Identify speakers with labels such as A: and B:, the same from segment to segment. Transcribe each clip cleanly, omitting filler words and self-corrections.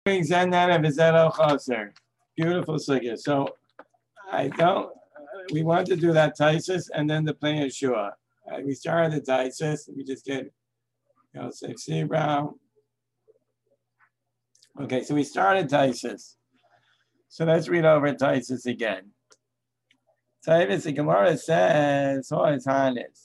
A: Beautiful sugya. So I don't. We want to do that taisis and then the plain Yeshua. We started the taisis. We just get, say C Brown. Okay, so we started taisis. So let's read over taisis again. Taisis, the Gemara says, "Oh, it's Hanis."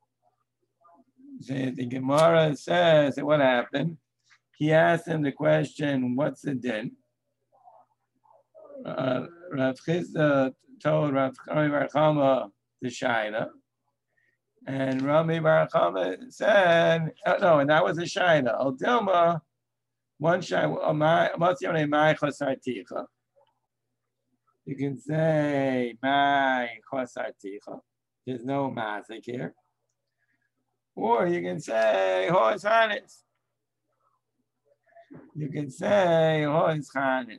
A: The Gemara says, "What happened?" He asked him the question, "What's the din?" Rav Chisda told Rav Rami Bar Chama the Shaina, and Rami Bar Chama said, "No," and that was a Shaina. Al Dilma, one Shaina. What's your name? My Chosarticha. You can say my Chosarticha. There's no mazik here, or you can say Hos Hanis. You can say Hos Hanis.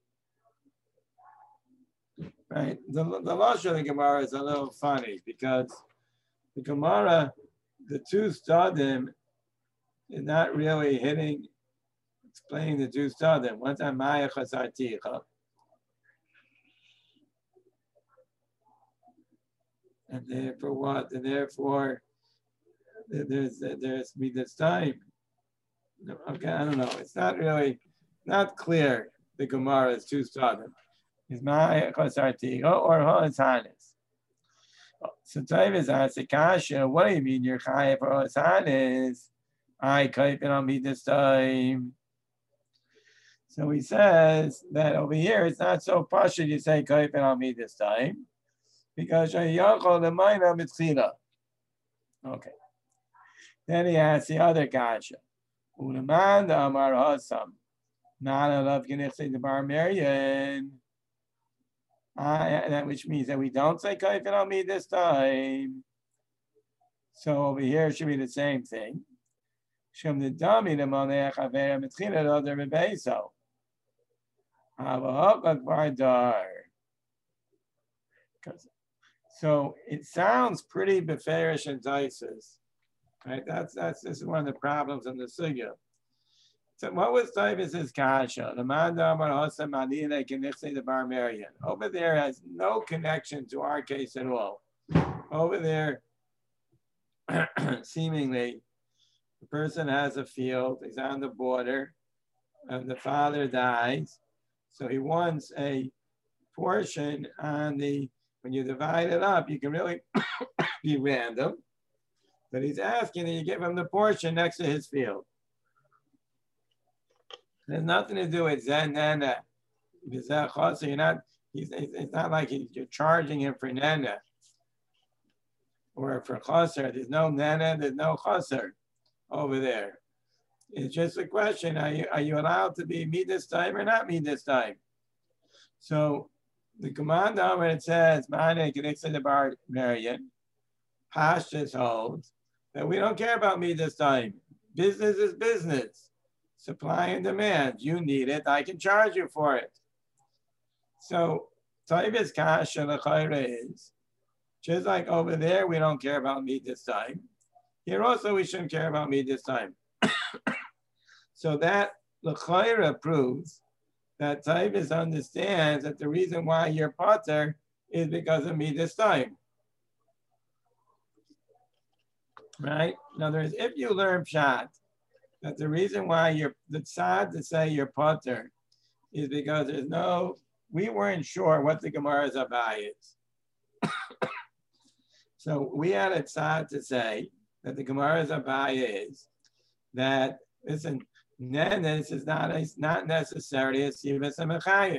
A: Right. The Lashon of the Gemara is a little funny because the Gemara, the two stadim, is not really explaining the two stadim. One's on Maya Chasarticha. And therefore what? And therefore there's Midas time. Okay, I don't know. It's not really not clear the Gemara is two stadim. Is my Chosarticha or Hos Hanis? So Tavis asks Akasha, what do you mean you're chayav for Hos Hanis? I kaipin on me this time. So he says that over here it's not so pashut you say kaipin on me this time because Yachol the Maina Mitzchila. Okay. Then he asks the other kasha. Unaman the Amar Hasam. Not a love Genichse the Bar Marian. That which means that we don't say kaifin on me this time. So over here it should be the same thing. Shem the dami the monech avera mitchila lo der bebeso. So it sounds pretty beferish and dices, right? This is one of the problems in the sugya. So what was Tavis's kasha? The mandamar hosam manina kenichse the Bar Marian. Over there has no connection to our case at all. Over there, seemingly, the person has a field, he's on the border, and the father dies. So he wants a portion on when you divide it up, you can really be random. But he's asking that you give him the portion next to his field. It has nothing to do with Zen Nana. So you're not, it's not like you're charging him for Nana or for Chaser. There's no Nana, there's no Chaser over there. It's just a question, are you allowed to be me this time or not me this time? So the command when it says, Mane Kenichse the Bar Marian, Pashtus holds that we don't care about me this time. Business is business. Supply and demand. You need it, I can charge you for it. So Tavis Kasha L'chayra is just like over there, we don't care about me this time. Here also we shouldn't care about me this time. So that L'chayra proves that Tavis understands that the reason why you're potter is because of me this time. Right? In other words, if you learn Pshat, that the reason why the tzad to say you're potter is because we weren't sure what the Gemara's abai is. So we had a tzad to say that the Gemara's abai is that, listen, nenes is not necessarily a sivas and mechayev.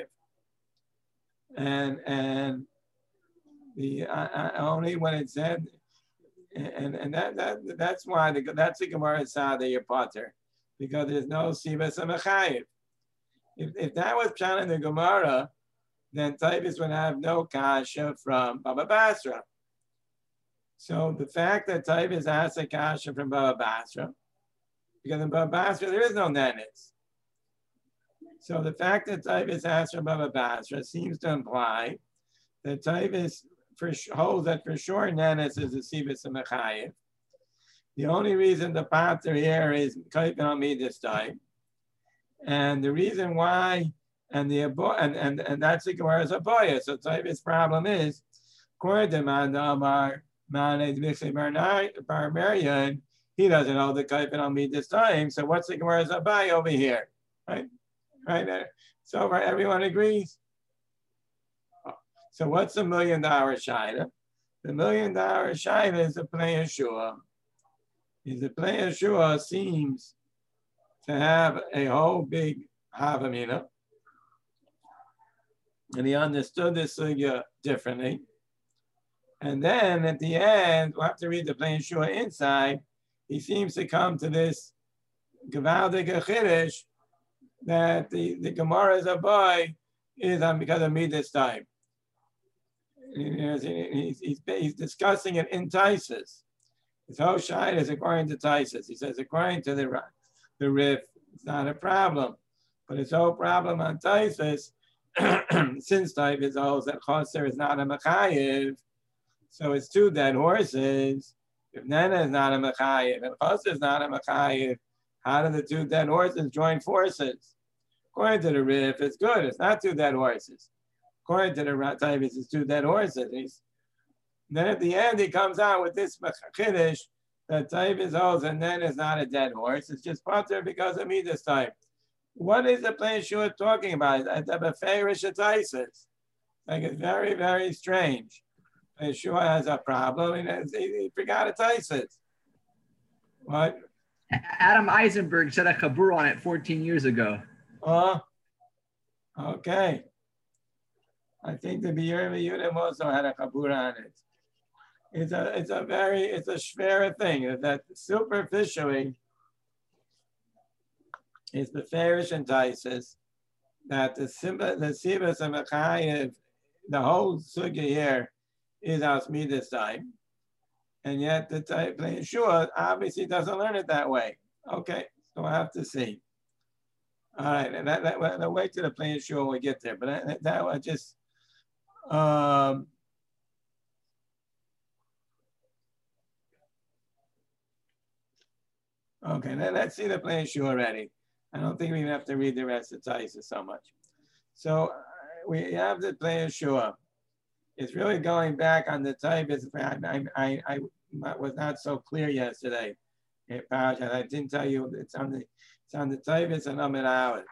A: And the only when it said, and that's why that's the Gemara Tzad that you're potter, because there's no sivas and mechayev. If that was pshat in the Gemara, then Tavis would have no kasha from Baba Basra. So the fact that Tavis has a kasha from Baba Basra, because in Baba Basra there is no nenes. So the fact that Tavis has from Baba Basra seems to imply that Tavis holds that for sure nenes is a sivas and mechayev. The only reason the pater here is kaipin on me this time, And the reason why, and that's the Gemara's Aboya. So Taib's problem is, according to Mandamar, Barbarian, he doesn't know the Kaifin on me this time. So what's the Gemara's Aboya over here? Right? Right there. So right, everyone agrees? So what's the $1 million Shaila? The $1 million Shaila is a Pnei Yeshua. The Pnei Yeshua seems to have a whole big Havamina. And he understood this sugya differently. And then at the end, we'll have to read the Pnei Yeshua inside. He seems to come to this Gavaldik Chiddush that the Gemara's Abai is because of me this time. He's discussing it in Taisus. His whole shayla is according to Taisus. He says according to the Rif, it's not a problem, but his whole problem on Taisus, since Taisus holds that Choser is not a Mechayiv, so it's two dead horses. If Nana is not a Mechayiv and Choser is not a Mechayiv, how do the two dead horses join forces? According to the Rif, it's good. It's not two dead horses. According to the Taisus, it's two dead horses. Then at the end, he comes out with this Chiddush that Taisus holds, and then it's not a dead horse. It's just Pater because of me this time. What is the Pnei Yeshua talking about? It's a Beferish Taisus. Like it's very, very strange. Pnei Yeshua has a problem, and he forgot a Taisus. What?
B: Adam Eisenberg said a Chabur on it 14 years ago.
A: Okay. I think the Be'er Yehudim also had a Chabur on it. It's a schwere thing that superficially is the Farish and Taisus that the Sibas and Mechayev, the whole sugya here is Asmi this time. And yet the Pnei Yeshua obviously doesn't learn it that way. Okay, so we'll have to see. All right, and that wait till the Pnei Yeshua when we get there. But that was just okay, let's see the Pnei Yeshua already. I don't think we even have to read the rest of Taisus so much. So we have the Pnei Yeshua. It's really going back on the Taisus. I was not so clear yesterday. I didn't tell you it's on the Taisus and Amid Aleph.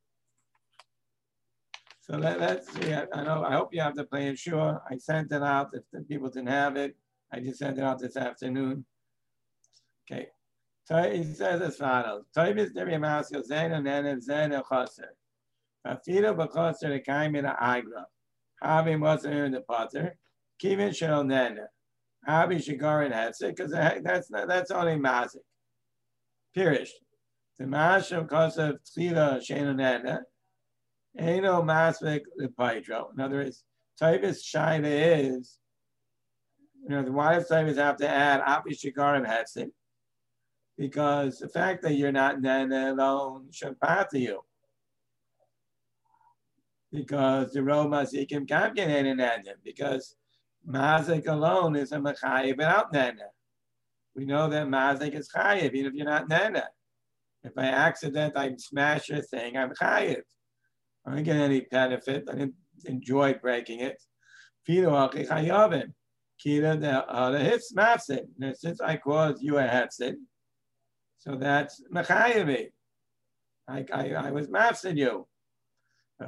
A: So let's see. I hope you have the Pnei Yeshua. I sent it out. If the people didn't have it, I just sent it out this afternoon. Okay. So he says as follows: Taisus Devi Maskil Zena Nena Zena Chaser. Afida B'Chaser the Kaimina Agra. Habi wasn't in the Potter. Kivin Shel Nena. Habi Shigarin Hetzik, because that's only Mazik. Pirish. The Masham Kosev Tzila Shena Nena. Aino Masvik the Paitro. In other words, Taisus Shaila is, the wife Taisus have to add Habi Shigarin Hetzik. Because the fact that you're not Nana alone should bother you. Because the Ro Mazikim can't get in Nana. Because Mazik alone is a Mechayiv without Nana. We know that Mazik is Chayiv, even if you're not Nana. If by accident I smash your thing, I'm Chayiv. I don't get any benefit. I didn't enjoy breaking it. Fido Achi Chayovim. Kira the Hifz Mafsid. Since I caused you a Hefzid, so that's Mechayevi. I was mafsid you. In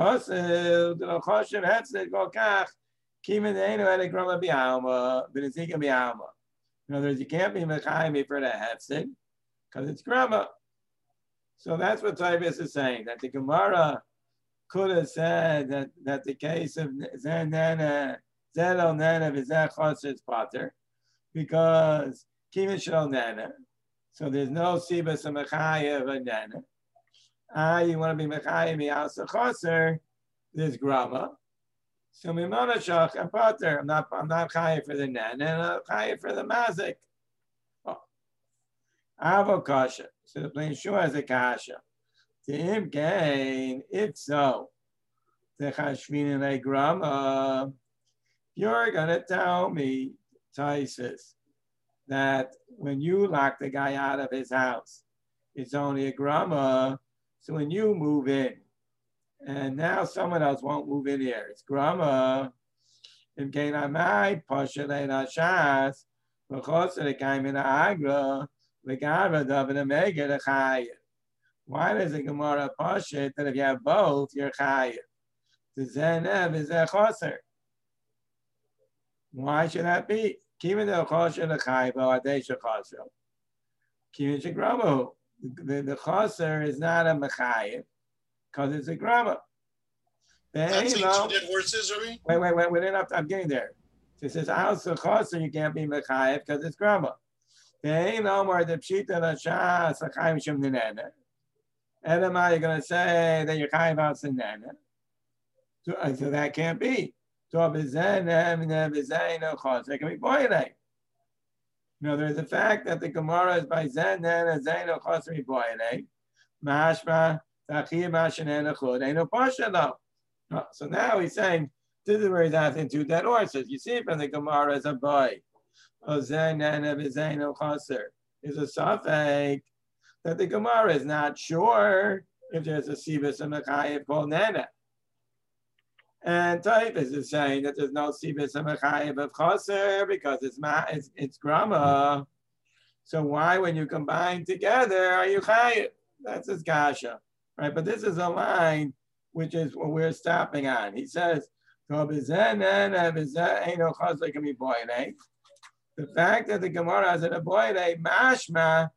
A: other words, you can't be Mechayevi for the Hefzid because it's Grama. So that's what Taisus is saying, that the Gemara could have said that the case of Zeno Nana Vizeh Choser is Pater because Kivin Shel Nana. So there's no Sibas and Mechayev and Nana. You want to be Mechayev Mi'asa Choser, there's Grama. So Mimana Shach and Pater. I'm not Chayev for the Nana, and I'm Chayev for the Mazik. Avo Kasha. So the Pnei Yeshua has a Kasha. To him gain, if so, the Chashvin and a Grama, you're gonna tell me, Taisus, that when you lock the guy out of his house, it's only a grama. So when you move in, and now someone else won't move in here, it's grama. In Kainamai, Pasha Leina Shas, Vachosa the Kaimina Agra, the Gabra Davina Mega the Chayat. Why does the Gemara Pasha that if you have both, you're Chayat? The Zenev is a Choser. Why should that be? Kiva the Chosher the Chaybo, Adesha Choser. Kiva Shagramo. The Choser is not a Mechayat because it's a grama.
C: That's two dead horses, Rabbi?
A: Wait, I'm getting there. So it says, also Choser, you can't be Mechayat because it's grama. They no more the Pshita the Shas, the Chaim Shum Ninena. Edema, you're going to say that you're Chaim out Sinena. So that can't be. So Bizena Choser can be Boyle. No, there's the fact that the Gemara is by Zen and Zaino Chosri Boyle. Mashma, Tachir Mashanana Chud, ain't no Pasha though. So now he's saying, this is where he's asking two dead horses. You see from the Gemara as a boy. O Zen and Zaino Chosr is a suffix that the Gemara is not sure if there's a Sibis and Mechayev called Nana. And Taifas is saying that there's no Sibis and Mechayev of Choser because it's grama. So why, when you combine together, are you Chayev? That's his Gasha, right? But this is a line which is what we're stopping on. He says, the fact that the Gemara has a boy, mashma,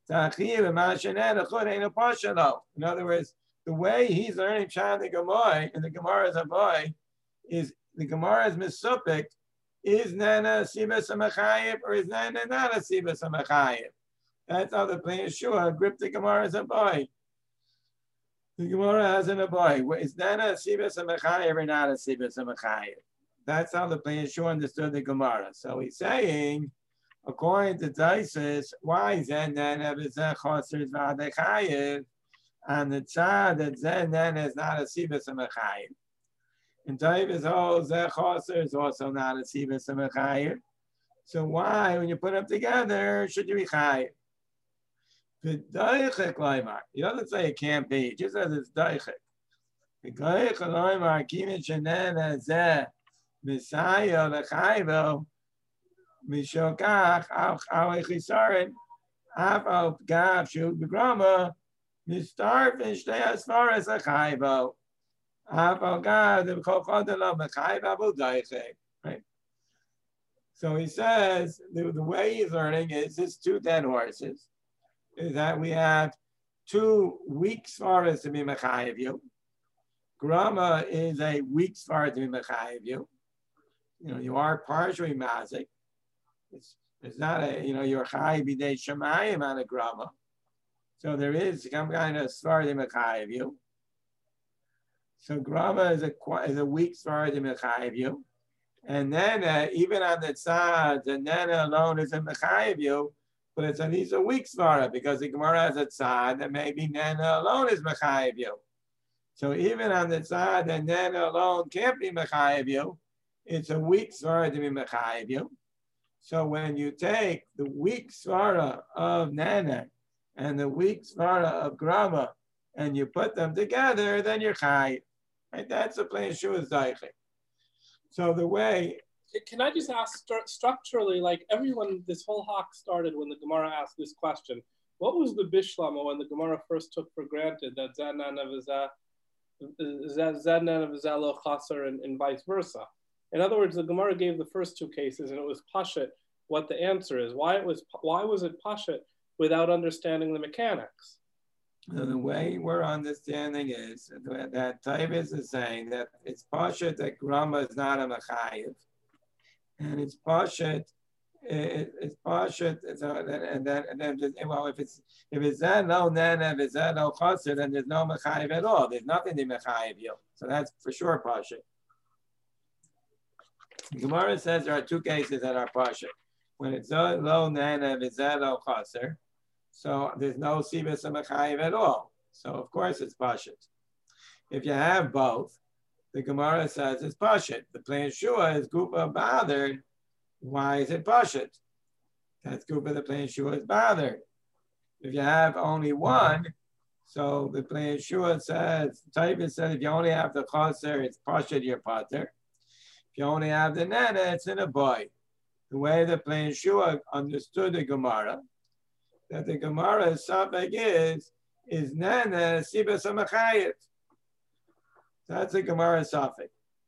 A: in other words, the way he's learning Chan the Gemara and the Gemara as a boy is the Gemara is misupik, is Nana Sibas Amachayib or is Nana not a Sibas Amachayib? That's how the plain Yeshua gripped the Gemara as a boy. The Gemara has in a boy. Is Nana a Sibas Amachayib or not a Sibas Amachayib? That's how the plain Yeshua understood the Gemara. So he's saying, according to Taisus, why is that Nana V'zeh Choser V'adei Chayiv? And the tzad that Zen then is not a Sibas Amachayim. And Taivis, Zeh Choser is also not a Sibas Amachayim. So why, when you put them together, should you be Chayim? The Daichik Laimar, he doesn't say it can't be, he just says it's Daichik. The Daichik Laimar, Kimin Shanena Zeh, Messiah, Lechayvo, Mishokach, Awechisarin, Afal Gav, Shuk Begrama, Mistarfish, they as far as a Chayvo. Right? So he says the way he's learning is his two dead horses, is that we have 2 weak svaras to be mechayev you. Grama is a weak svara to be mechayev you. You know, you are partially mazik. It's not a, you know, you're chayev b'dei shemayim on a grama. So there is some kind of svara to mechayev you. So grama is a weak svara to mechayev you. And then even on the tzad, the nana alone is a mechayev you, but it's a weak svara because the Gemara has a tzad that maybe nana alone is mechayev you. So even on the tzad, the nana alone can't be mechayev you. It's a weak svara to be mechayev you. So when you take the weak svara of nana and the weak svara of grama and you put them together, then you're chayev. Right? That's the plain Yeshua's daichik. So the way.
D: Can I just ask structurally, like everyone, this whole hawk started when the Gemara asked this question. What was the Bishlama when the Gemara first took for granted that Zanan of lo chaser and vice versa? In other words, the Gemara gave the first 2 cases and it was pashut what the answer is. Why was it pashut without understanding the mechanics?
A: So the way we're understanding is that Taibis is saying that it's pashut that grama is not a mechayev, and it's pashut. It's pashut. And then well, if it's that no nana, if it's that no chaser, then there's no mechayev at all. There's nothing to mechayev you. So that's for sure pashut. Gemara says there are 2 cases that are pashut. When it's low nana, if it's that no chaser. So there's no sibas and mechayev at all. So of course it's pashut. If you have both, the Gemara says it's pashut. The plain Yeshua is gupa bothered. Why is it pashut? That's gupa the plain Yeshua is bothered. If you have only one, So the Plan Yeshua says, Taibin said, if you only have the chaser, it's Pashat your pater. If you only have the nana, it's in a boy. The way the Plan Yeshua understood the Gemara, that the Gemara's suffix is nana sibas amachayev. That's the Gemara's suffix.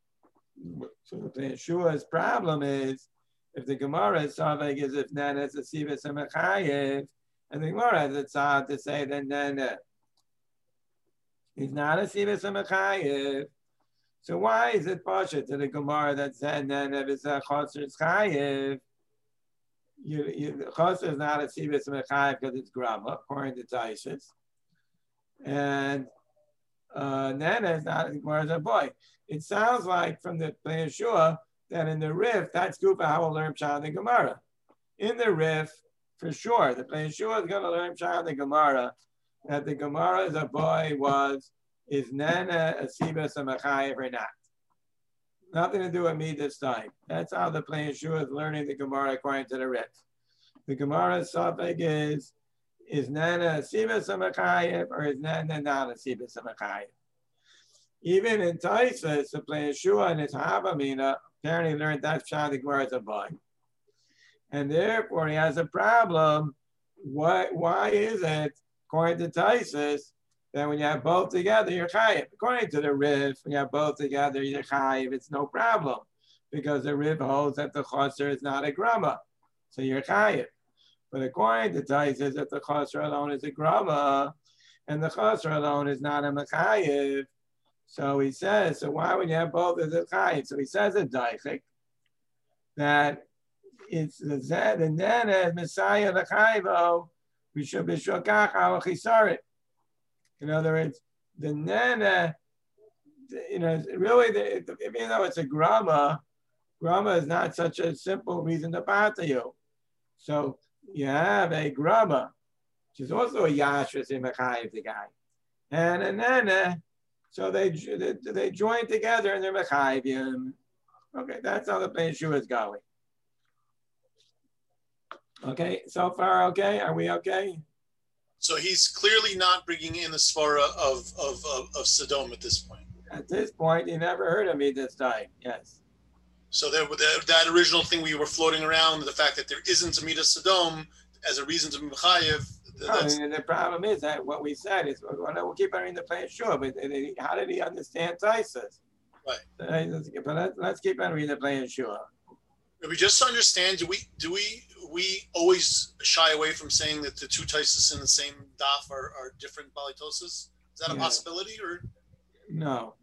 A: So the Plan Yeshua's problem is, if the Gemara's suffix is if nana is a sibas amachayev, and the Gemara has a tzad to say that nana is not a sibas amachayev. So why is it pasha to the Gemara that said nana is a chaser chayev? The chaser is not a sibas amachayev because it's grama, according to Taisus. And nana is not the Gemara's a boy. It sounds like from the Plan Yeshua that in the Rif, that's Gufa how we'll learn Pshat the Gemara. In the Rif, for sure, the Plan Yeshua is going to learn Pshat the Gemara, that the Gemara is a boy is nana a sibas amachayev or not. Nothing to do with me this time. That's how the Plan Yeshua is learning the Gemara according to the Rif. The Gemara's suffix is nana a sibas amachayev or is nana not a sibas amachayev? Even in Taisus, the Plan Yeshua and his Havamina apparently learned that Pshat the Gemara is a boy. And therefore he has a problem. Why is it, according to Taisus, that when you have both together, you're chayiv? According to the Rif, when you have both together, you're chayiv, it's no problem. Because the Rif holds that the chaser is not a grama. So you're chayiv. But according to Taisus, that the chaser alone is a grama, and the chaser alone is not a mechayiv. So he says, so why would you have both as a chayiv? So he says a daichik, that it's the nana Messiah the chayivo, we should be shokach al chisarit. In other words, the nana, really, even though it's a grama is not such a simple reason to bother you. So you have a grama, which is also a yashras in mechayiv the guy, and a nana. So they join together and they're mechayivim. Okay, that's how the Plan Yeshua is going. Okay, so far okay? Are we okay?
C: So he's clearly not bringing in the svara of Sodom at this point.
A: At this point, you never heard of me this time. Yes.
C: So that original thing we were floating around, the fact that there isn't a midas Sodom as a reason to be mechayiv.
A: The problem is that what we said is we'll keep on reading the Plan Yeshua, but how did he understand Taisus?
C: Right.
A: But let's keep on reading the Plan Yeshua.
C: We just to understand, do we always shy away from saying that the two Taisus in the same daf are different balitoses? Is that a possibility or
A: no?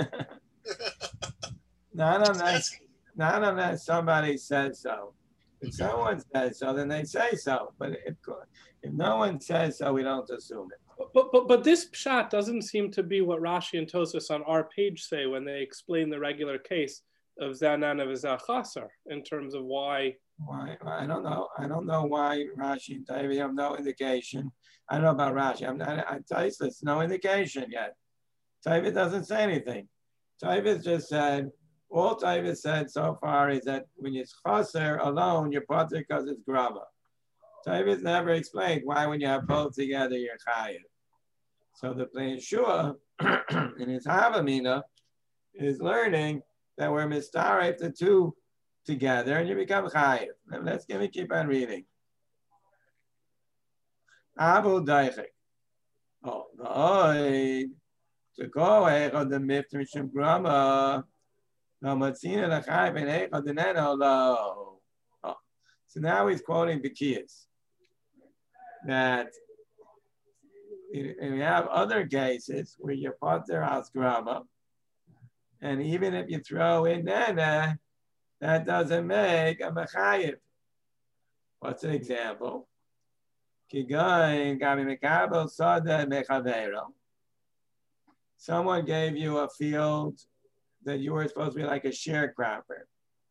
A: Not unless somebody says so. If someone says so, then they say so. But if no one says so, we don't assume it.
D: But this pshat doesn't seem to be what Rashi and Tosfos on our page say when they explain the regular case of Zanan of Zachaser in terms of why.
A: Why? I don't know. I don't know why Rashi and Tavis have no indication. I don't know about Rashi. I Taisus, no indication yet. Tavis doesn't say anything. Tavis just said, all Tavis said so far is that when it's chaser alone, you're potter because it's grama. Tavis never explained why when you have both together, you're chayiv. So the Plan Yeshua in his Havamina is learning that we're mistaref the two together and you become chayiv. Let's keep on reading. Abu Daichik. Oh, the to go on the mifter shum grama. No, Matzina the chayiv and echad the neno lo. So now he's quoting Bikiyas. That we have other cases where you put their house grama, and even if you throw in nana, that doesn't make a mechayiv. What's an example? Someone gave you a field that you were supposed to be like a sharecropper,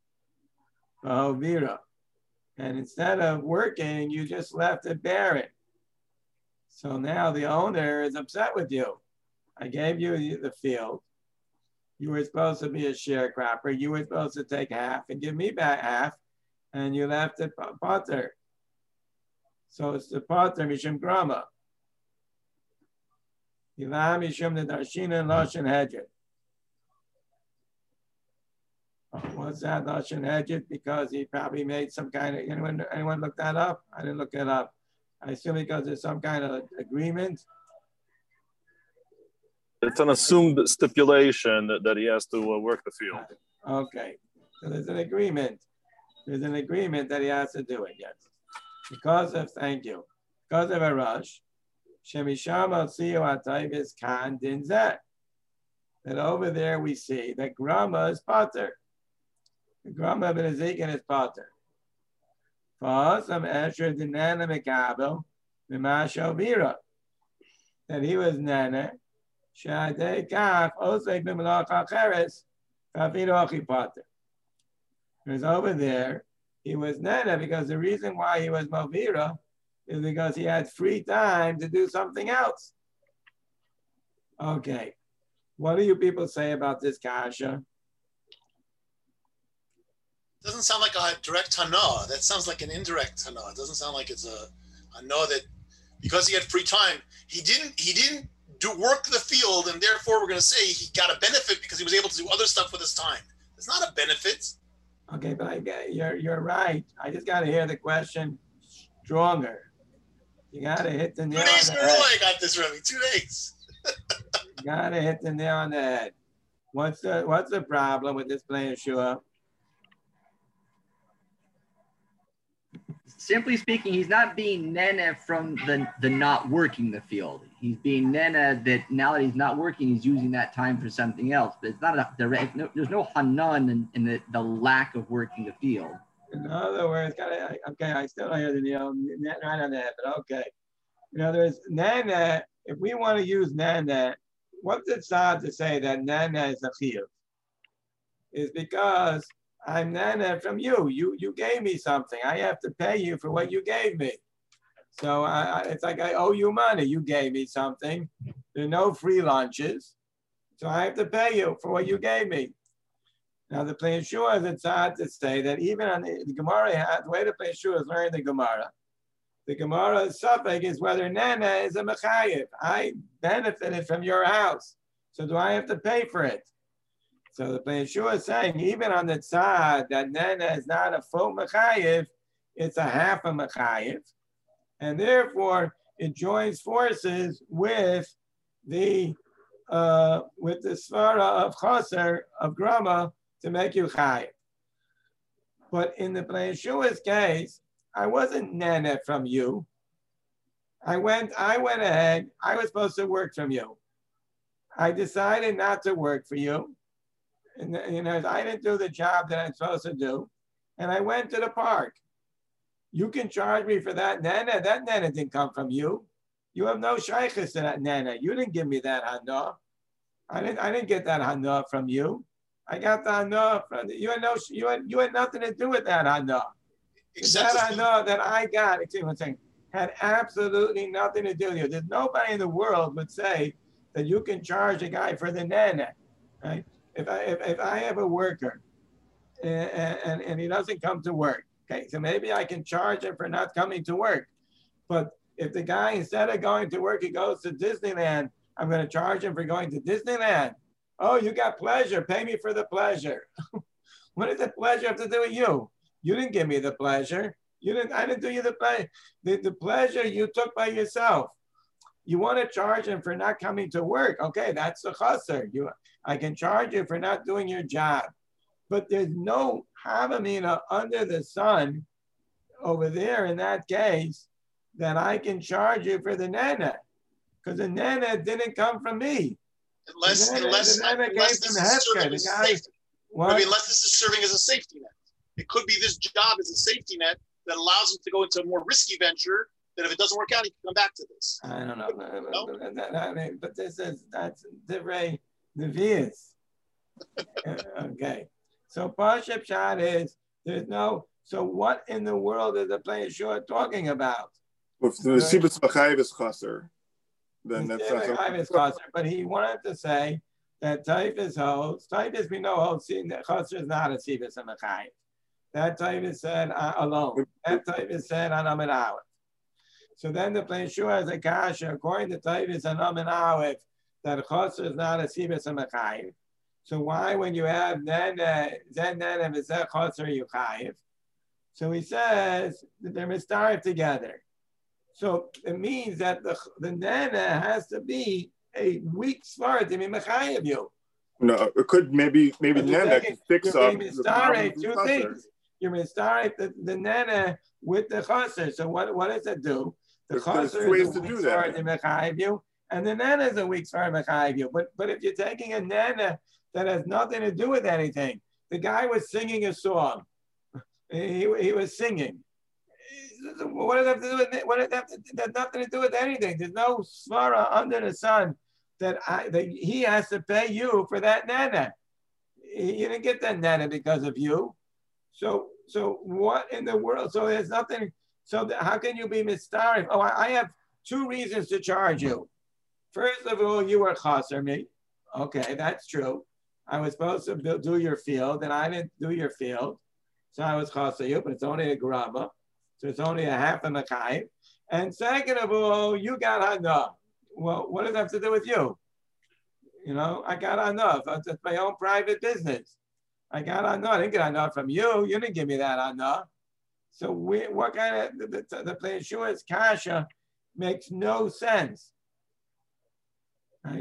A: and instead of working, you just left it barren. So now the owner is upset with you. I gave you the field. You were supposed to be a sharecropper. You were supposed to take half and give me back half, and you left it potter. So it's the potter mishum grama. Ilam Yishum the Darshina Lashon Hedget. What's that Lashon Hedget? Because he probably made some kind of, anyone look that up? I didn't look it up. I assume because there's some kind of agreement.
E: It's an assumed stipulation that he has to work the field.
A: Okay, so there's an agreement. There's an agreement that he has to do it, yes. Because of, thank you, because of a rush, Shemisham al-Siyu at-Taibis kan din zeh. That over there we see that Grama is potter. The Grama ben Ezekiel is potter. Fa'asam esher dinana mekabel b'masho vira. That he was nana. Shadei kaf osek b'malach acheres kafir ochi potter. Because over there, he was nana because the reason why he was Movira is because he had free time to do something else. Okay. What do you people say about this kasha?
C: Doesn't sound like a direct hana. That sounds like an indirect hana. It doesn't sound like it's a hana that because he had free time, he didn't do work the field, and therefore we're going to say he got a benefit because he was able to do other stuff with his time. It's not a benefit.
A: Okay, but you're right. I just got to hear the question stronger. You got to hit the nail
C: 2 days
A: on
C: in
A: the
C: a row
A: head.
C: I got this, Remy. 2 days.
A: You got to hit the nail on the head. What's the problem with this plain Yeshua?
B: Simply speaking, he's not being nene from the not working the field. He's being nene that now that he's not working, he's using that time for something else. But it's not a direct. There's no hanan in the lack of working the field.
A: In other words, okay, I still don't hear the nail right on the head, but okay. In other words, nana. If we want to use nana, what's it sad to say that nana is a chiyuv? Is because I'm nana from you. You gave me something. I have to pay you for what you gave me. So it's like I owe you money. You gave me something. There are no free lunches. So I have to pay you for what you gave me. Now the Plei Yeshua, it's hard to say that even on the Gemara, the way the Plei Yeshua is learning the Gemara's suffix is whether nana is a mechayiv. I benefited from your house. So do I have to pay for it? So the Plei Yeshua is saying, even on the tzad, that nana is not a full mechayiv, it's a half a mechayiv. And therefore, it joins forces with the svara of chaser, of grama, to make you chayiv. But in the Plei Yeshua's case, I wasn't nana from you. I went ahead, I was supposed to work from you. I decided not to work for you. And I didn't do the job that I'm supposed to do. And I went to the park. You can charge me for that nana. That nana didn't come from you. You have no shaykhis to that nana. You didn't give me that hana. I didn't get that hana from you. I got the hana from you. You had nothing to do with that hana. That hana that I got, excuse me one second, had absolutely nothing to do with you. There's nobody in the world would say that you can charge a guy for the nana, right? If I have a worker and he doesn't come to work, okay, so maybe I can charge him for not coming to work. But if the guy, instead of going to work, he goes to Disneyland, I'm going to charge him for going to Disneyland. Oh, you got pleasure. Pay me for the pleasure. What does the pleasure have to do with you? You didn't give me the pleasure. I didn't do you the pleasure. The pleasure you took by yourself. You want to charge him for not coming to work. Okay, that's the chaser. I can charge you for not doing your job. But there's no havamina under the sun over there in that case that I can charge you for the nana. Because the nana didn't come from me.
C: Unless this is serving as a safety net. It could be this job as a safety net that allows him to go into a more risky venture, that if it doesn't work out, he can come back to this.
A: I don't know. But that's different Nevi'is. Okay. So Pashup Shad is, so what in the world is the Plei Yeshua talking about?
F: If the Sibitz Machayev is chaser, then that's not.
A: But he wanted to say that Taifis holds, Taifis we know holds, chaser is not a Sibitz and Machayev. That Taifis said alone. That Taifis said on Amid Aleph. So then the Plei Yeshua has a kasha, according to Tavis and Amin Aleph, that Chaser is not a Sibas and Mechayiv. So why, when you have Nene, Zen Nene, Vizeh Chaser, you Chayiv? So he says that they're mistarif together. So it means that the Nene has to be a weak svara to be Mechayiv you.
F: No, it could maybe Nene can fix up the problem.
A: Two things. You're mistarif the Nene with the Chaser. So what does it do? The Chaser is a weak svara to Mechayiv you, and the Nene is a weak svara to Mechayiv you. But if you're taking a Nene that has nothing to do with anything, the guy was singing a song. He was singing. What does that have to do with it? What does that have nothing to do with anything? There's no svara under the sun that he has to pay you for that nana. You didn't get that nana because of you. So what in the world? So there's nothing. So how can you be mistarif? Oh, I have two reasons to charge you. First of all, you were chaser me. Okay, that's true. I was supposed to do your field, and I didn't do your field. So I was chaser you, but it's only a grama. So it's only a half a Mechayiv. And second of all, you got hana. Well, what does that have to do with you? You know, I got hana. It's my own private business. I got hana. I didn't get hana from you. You didn't give me that hana. So what kind of, the Plei Yeshua's kasha makes no sense. Right?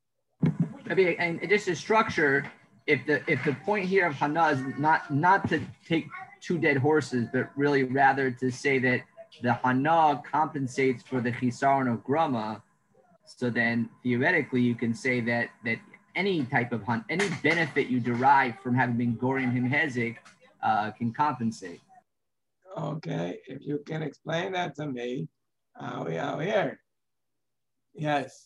B: And just a structure, if the point here of hana is not to take two dead horses, but really rather to say that the hana compensates for the chisaron of grama, so then theoretically you can say that any type of any benefit you derive from having been gorim him hezik can compensate.
A: Okay, if you can explain that to me, I'll hear. Yes,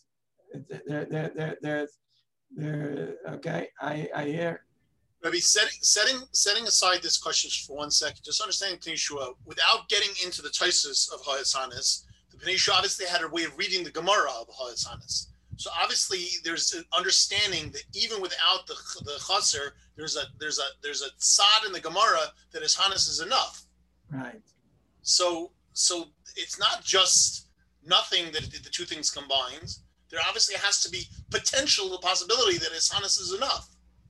A: there's okay, I hear.
C: Rabbi, setting aside this question for 1 second, just understanding Pnei Yeshua, without getting into the Tosfos of Ha'etz Hanas, the Pnei Yeshua obviously had a way of reading the Gemara of Ha'etz Hanas. So obviously there's an understanding that even without the Chaser, there's a tzad in the Gemara that his Hanas is enough.
A: Right.
C: So it's not just nothing that the two things combined. There obviously has to be the possibility that his Hanas is enough.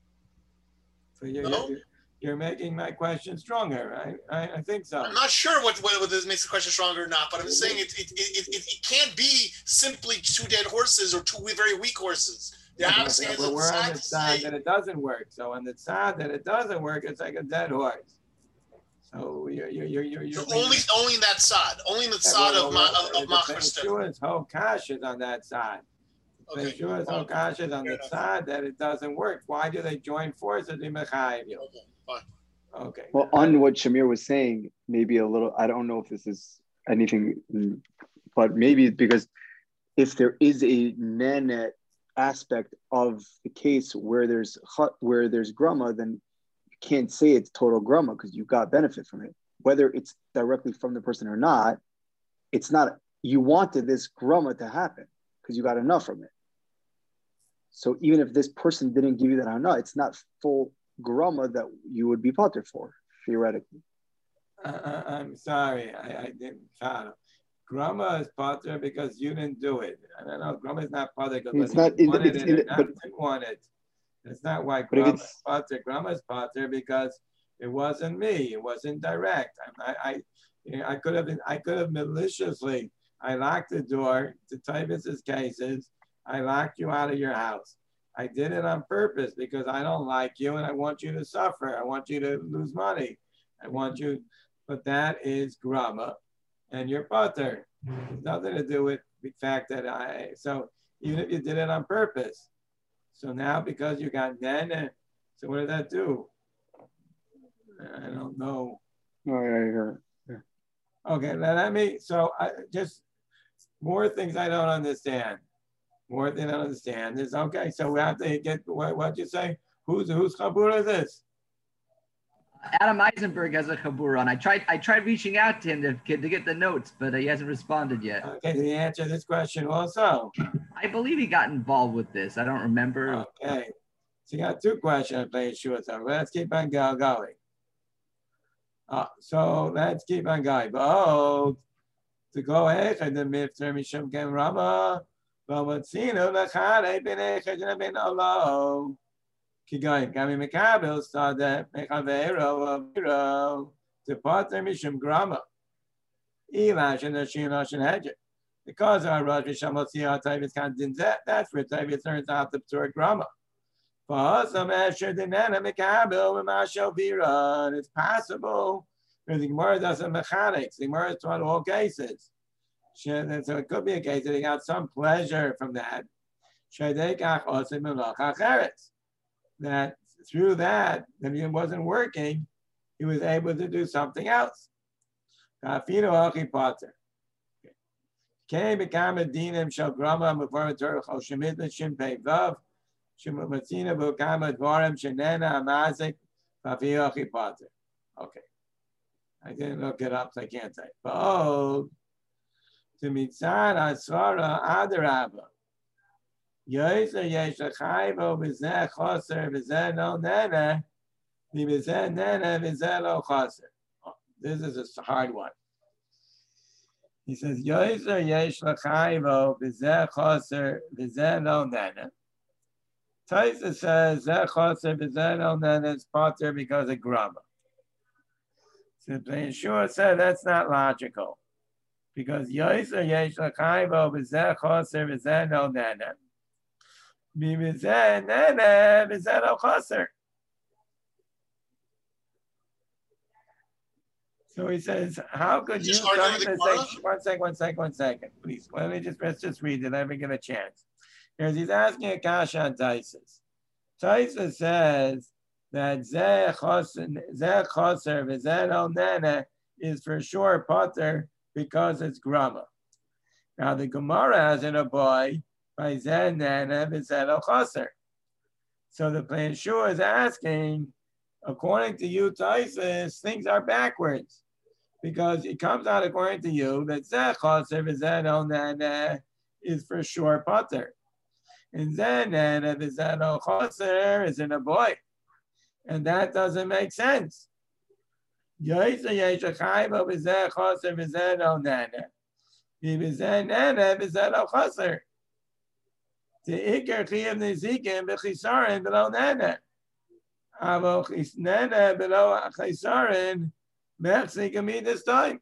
A: So you're making my question stronger, right? I think so.
C: I'm not sure what this makes the question stronger or not, but I'm saying it can't be simply two dead horses or two very weak horses. There obviously has
A: we're on the side that it doesn't work. So on the side that it doesn't work, it's like a dead horse. So you're
C: only that side, only the side of Machar Stefan.
A: Yeshua's whole cash is on that side. Okay. Yeshua's whole cash is on the side that it doesn't work. Why do they join forces in Mechayiv?
C: Okay, fine.
A: Okay.
G: Well, on what Shamir was saying, maybe a little. I don't know if this is anything, but maybe because if there is a nenet aspect of the case where there's grama, then you can't say it's total grama because you got benefit from it. Whether it's directly from the person or not, it's not. You wanted this grama to happen because you got enough from it. So even if this person didn't give you that hana, it's not full grama that you would be potter for, theoretically.
A: I'm sorry, I didn't follow. Grama is potter because you didn't do it. I don't know, grama is not potter because you wanted it or didn't want it. That's not why grama is potter. Grama is potter because it wasn't me. It wasn't direct. I could have maliciously. I locked the door to Tavis's cases. I locked you out of your house. I did it on purpose because I don't like you and I want you to suffer. I want you to lose money. I want you, but that is grama and you're potter. It's nothing to do with the fact that so even if you did it on purpose. So now because you got nana, so what does that do? I don't know.
G: Oh, yeah.
A: Okay, let me, so just more things I don't understand. More than I understand is okay. So we have to get what'd you say? Whose chabura is this?
B: Adam Eisenberg has a chabura, and I tried reaching out to him to get the notes, but he hasn't responded yet.
A: Okay, did he answer this question also?
B: I believe he got involved with this. I don't remember.
A: Okay, so you got two questions. So let's keep on going. So let's keep on going. But to go echad the mifter mishum ken rama, v'motzinu l'chadei ben echad and ben olo. Kigoyim kami mekabel sada mechavero aviro to pater mishum grama. Ilash and the shinosh and hedge. Because our Rosh Hashanah Tavis can't do that, that's where Tavis turns out the Torah grama. For some Asher the Nana Mekabel and Mashal Vira, it's possible. Because the Gemara doesn't mechanics. The Gemara is taught all cases. So it could be a case that he got some pleasure from that. That through that he wasn't working, he was able to do something else. Came become a dinim shall grama before the Torah chol shemit l'shim pei vav shematzina b'kama dvarim shenena amazik v'afiyochi pater. Okay, I didn't look it up, so I can't say. But to mitzad asvara adarabba yoyser yesh l'chayvo b'zeh choser b'zeh no nene v'b'zeh nene b'zeh lo choser. This is a hard one. He says, Yoiser yesh l'chayvo b'zeh choser b'zeh lo nene. Taisa says, zeh choser b'zeh lo nene is pater because of grama. So Yeshua said that's not logical. Because Yoiser yesh l'chayvo b'zeh choser b'zeh lo nene. B'zeh nene b'zeh lo choser. So he says, how could you say, one second, please. Let's just read it. Let me get a chance. He's asking a kasha on Taisus. Taisus says that Zeh Choser v'Zeh Lo Nene is for sure pater because it's grama. Now the Gemara has in a boy by Zeh Nene v'Zeh Lo Choser. So the Plan Shua is asking, according to you, Taisus, things are backwards. Because it comes out according to you that Zeh Choser v'Zeh Lo Nene is for sure pater. And Zeh Nene v'Zeh Lo Choser is in a boy. And that doesn't make sense. Yoyser yesh l'chayvo b'zeh choser v'zeh lo nene. V'zeh nene v'zeh lo choser. Te'ikar chiyav nezikim b'chisarin v'lo nene. Avo nene v'lo chisarin mechzik this time.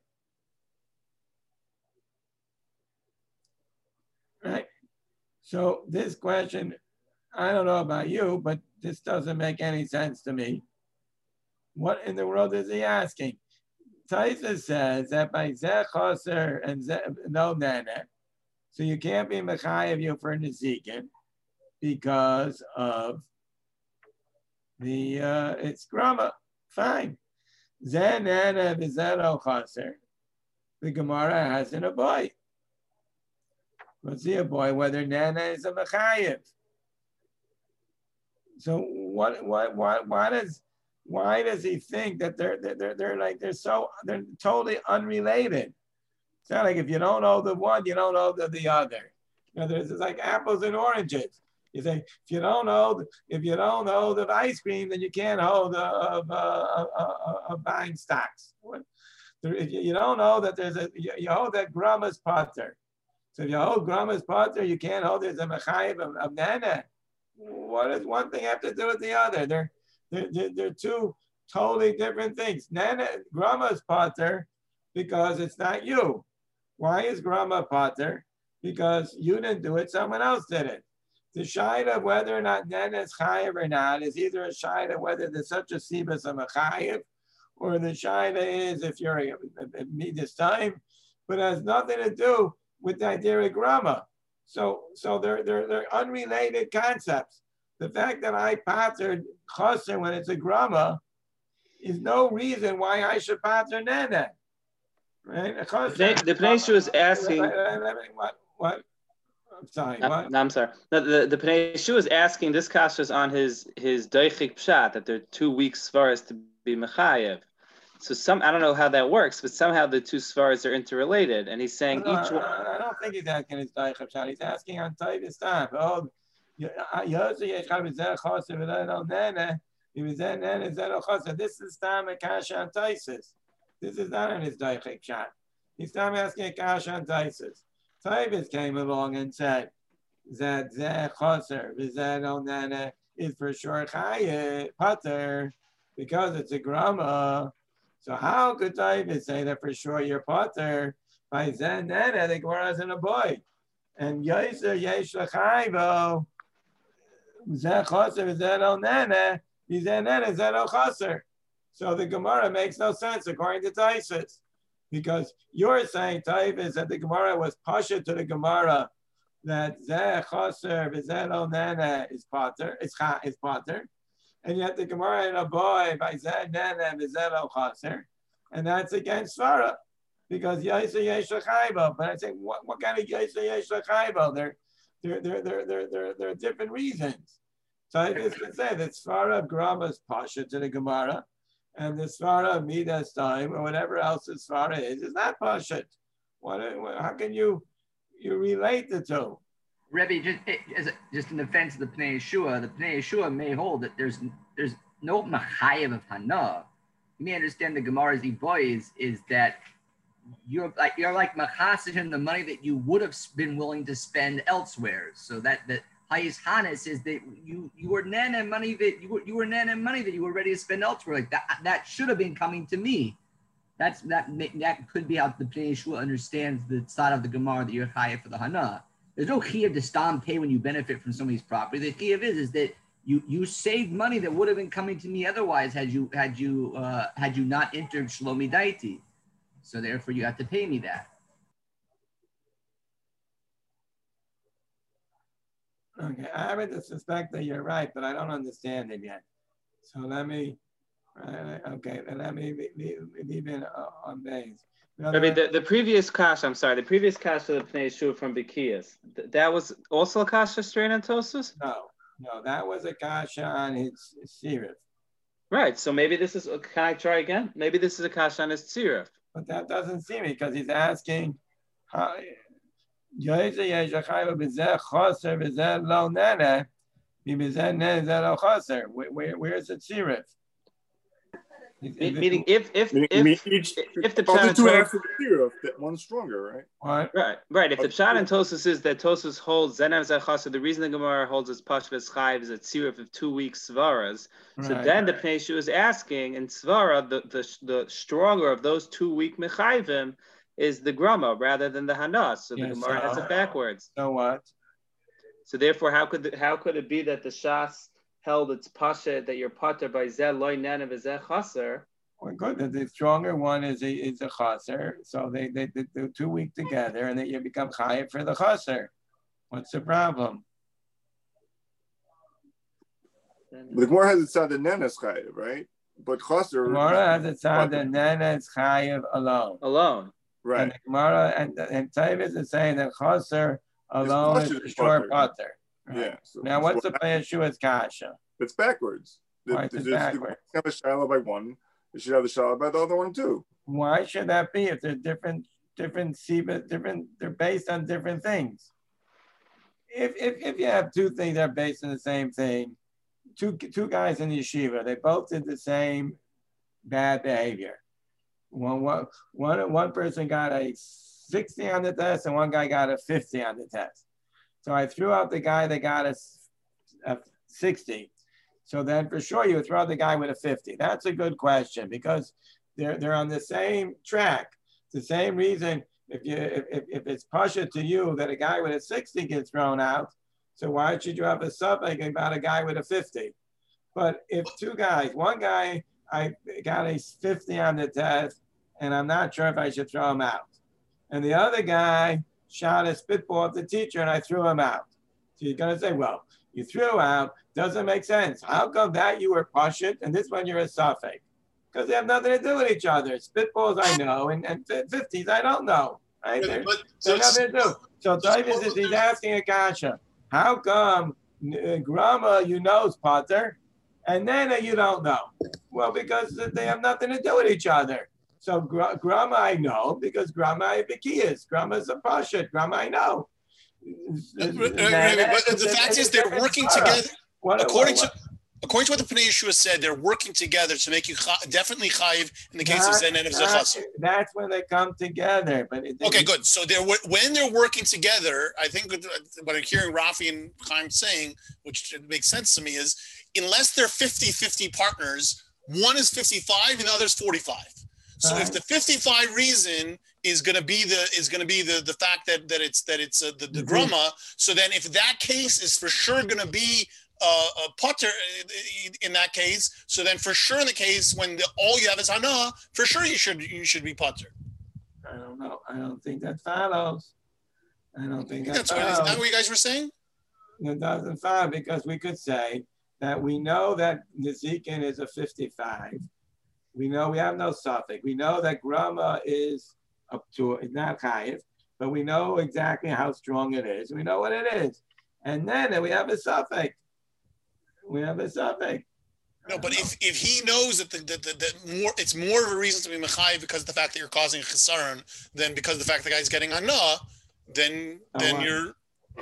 A: Right? So this question, I don't know about you, but this doesn't make any sense to me. What in the world is he asking? Taisa says that by Zeh Choser and no Nene, so you can't be Mechayev you for Nezikin because of the, it's grama. Fine. Zeh Nene v'Zeh Lo Choser. The Gemara has in a boy. Let's see a boy whether Nene is a Mechayev. So why does he think that they're totally unrelated? It's not like if you don't know the one, you don't know the other. You know, there's like apples and oranges. You say if you don't know the ice cream, then you can't hold of buying stocks. If you don't know that you hold that grama's pater. So if you hold grama's pater, you can't hold there's a mechayev of nana. What does one thing have to do with the other? They're two totally different things. Nana, grama's pater because it's not you. Why is grama pater? Because you didn't do it, someone else did it. The shayla of whether or not nana is chayev or not is either a shayla whether there's such a sibas of a chayev, or the shayla is if you're me this time, but it has nothing to do with the idea of grama. So they're unrelated concepts. The fact that I patered choser when it's a grama is no reason why I should pater nene. Right?
H: The Pnei Shua is asking.
A: What? I'm sorry. What?
H: No, I'm sorry. The Pnei Shua is asking. This kasha is on his doichik pshat that there are 2 weak svaras to be mechayev. So I don't know how that works, but somehow the two svaras are interrelated, and he's saying each one.
A: I don't think he's asking his doichik pshat. He's asking on Tavis time. Oh, this is time a kasha on Taisis. This is not on his doichik pshat. He's not asking a kasha on Taisus. Taibis came along and said that Zeh Chaser, Vizeh Onana is for sure Chaye, Pater, because it's a grama. So how could Taibis say that for sure you're Pater? By Zeh Nana, the Gemara is in a boy. And Yoser Yesh Lachaybo, Zeh Chaser, Vizeh Onana, Vizeh Nana, Zeh Chaser. So the Gemara makes no sense according to Taisus. Because you're saying, Taibis, that the Gemara was pasha to the Gemara that Zeh Chaser V'Zeh Lo Nana is Pater, is Pater, and yet the Gemara in a boy by Zeh Nana V'Zeh Lo Chaser, and that's against Svara, because Yaisa Yesh L'Chaybo. But I say, what kind of Yaisa Yesh L'Chaybo? There are different reasons. Taibis can say that Svara Grama is pasha to the Gemara, and the Svara of Midas time or whatever else the Svara is not Pashat. How can you relate the two?
B: Rebbe, just in defense of the Pnei Yeshua may hold that there's no Machayev of Hana. You may understand the Gemara's Iboy is that you're like Machasih the money that you would have been willing to spend elsewhere. So that Hayis Hanes is that you were nana money that you were nana money that you were ready to spend elsewhere. Like that should have been coming to me. That could be how the Pnei Yeshua understands the side of the Gemara that you're chayav for the Hana. There's no chiyuv to stam pay when you benefit from somebody's property. The chiyuv is that you saved money that would have been coming to me otherwise had you not entered Shlomi Daiti. So therefore you have to pay me that.
A: Okay, I happen to suspect that you're right, but I don't understand it yet. So let me leave in on base.
H: The previous kasha, the previous kasha of the Pnei Yeshua from Bikiyas, that was also a kasha straight on Tosus?
A: No, that was a kasha on his sirif.
H: Right, so maybe this is, can I try again? Maybe this is a kasha on his sirif.
A: But that doesn't seem it, because he's asking, where is the sirif?
H: Meaning if the
F: pshat two after the sirif, that one's stronger,
A: right?
H: Right. If the pshat in Tosus is that Tosus holds Zenav Zechaser, the reason the Gemara holds its pashas chayv is a sirif of 2 week svaras. So then the Pnei Yeshua is asking in svara the stronger of those 2 week mechayvim is the grama rather than the hana. So the Gemara has it backwards.
A: So what?
H: So therefore, how could it be that the shas held its pasha that you're pater by zeh loy nana v'zeh chaser?
A: Well, good. The stronger one is a chaser. So they do 2 weeks together, and then you become chayiv for the chaser. What's the problem?
F: The Gemara has it said the nana is chayiv, right? But chaser.
A: Gemara has it said the nana is chayiv alone.
F: Right.
A: And the Gemara and Tavis is saying that chaser alone is for sure pater. Right.
F: Yeah. So
A: now, what's the Pnei Yeshua's kasha?
F: It's backwards.
A: Why is it backwards?
F: They have a shiloh by one. They should have the shiloh by the other one too.
A: Why should that be? If they're different, they're based on different things. If you have two things that are based on the same thing, two guys in yeshiva, they both did the same bad behavior. One person got a 60 on the test, and one guy got a 50 on the test. So I threw out the guy that got a 60. So then for sure you would throw out the guy with a 50. That's a good question because they're on the same track. The same reason if it's pasha to you that a guy with a 60 gets thrown out, so why should you have a suffix about a guy with a 50? But if two guys, one guy I got a 50 on the test and I'm not sure if I should throw him out. And the other guy shot a spitball at the teacher and I threw him out. So you're going to say, well, you threw out, doesn't make sense. How come that you were pashut and this one you're a suffix? Because they have nothing to do with each other. Spitballs I know and 50s I don't know. Right? They're nothing to do. So Davis is he's asking a kasha. How come grama you know is pater and nana you don't know? Well, because they have nothing to do with each other. So grama I know because grama I bekiyas. Grama is a pashut. Grama I know.
C: But the fact is they're working together. According according to what the Pnei Yeshua said, they're working together to make you definitely chayiv in the case of Zen and of Zechasar.
A: That's when they come together. But
C: okay, good. So when they're working together, I think what I'm hearing Rafi and Chaim saying, which makes sense to me, is unless they're 50-50 partners, one is 55 and the other is 45. So if the 55 reason is going to be the fact that it's the grama, so then if that case is for sure going to be a potter in that case, so then for sure in the case when all you have is hana, for sure you should be potter.
A: I don't know. I don't think that follows. I don't think that
C: follows. Is that what you guys were saying?
A: It doesn't follow because we could say that we know that Nezikin is a 55. We know we have no suffix. We know that grama is up to, it's not chayiv, but we know exactly how strong it is. We know what it is. And then we have a suffix. We have a suffix.
C: No, but if he knows that it's more of a reason to be mechayiv because of the fact that you're causing a chesaron than because of the fact the guy's getting hana, then you're...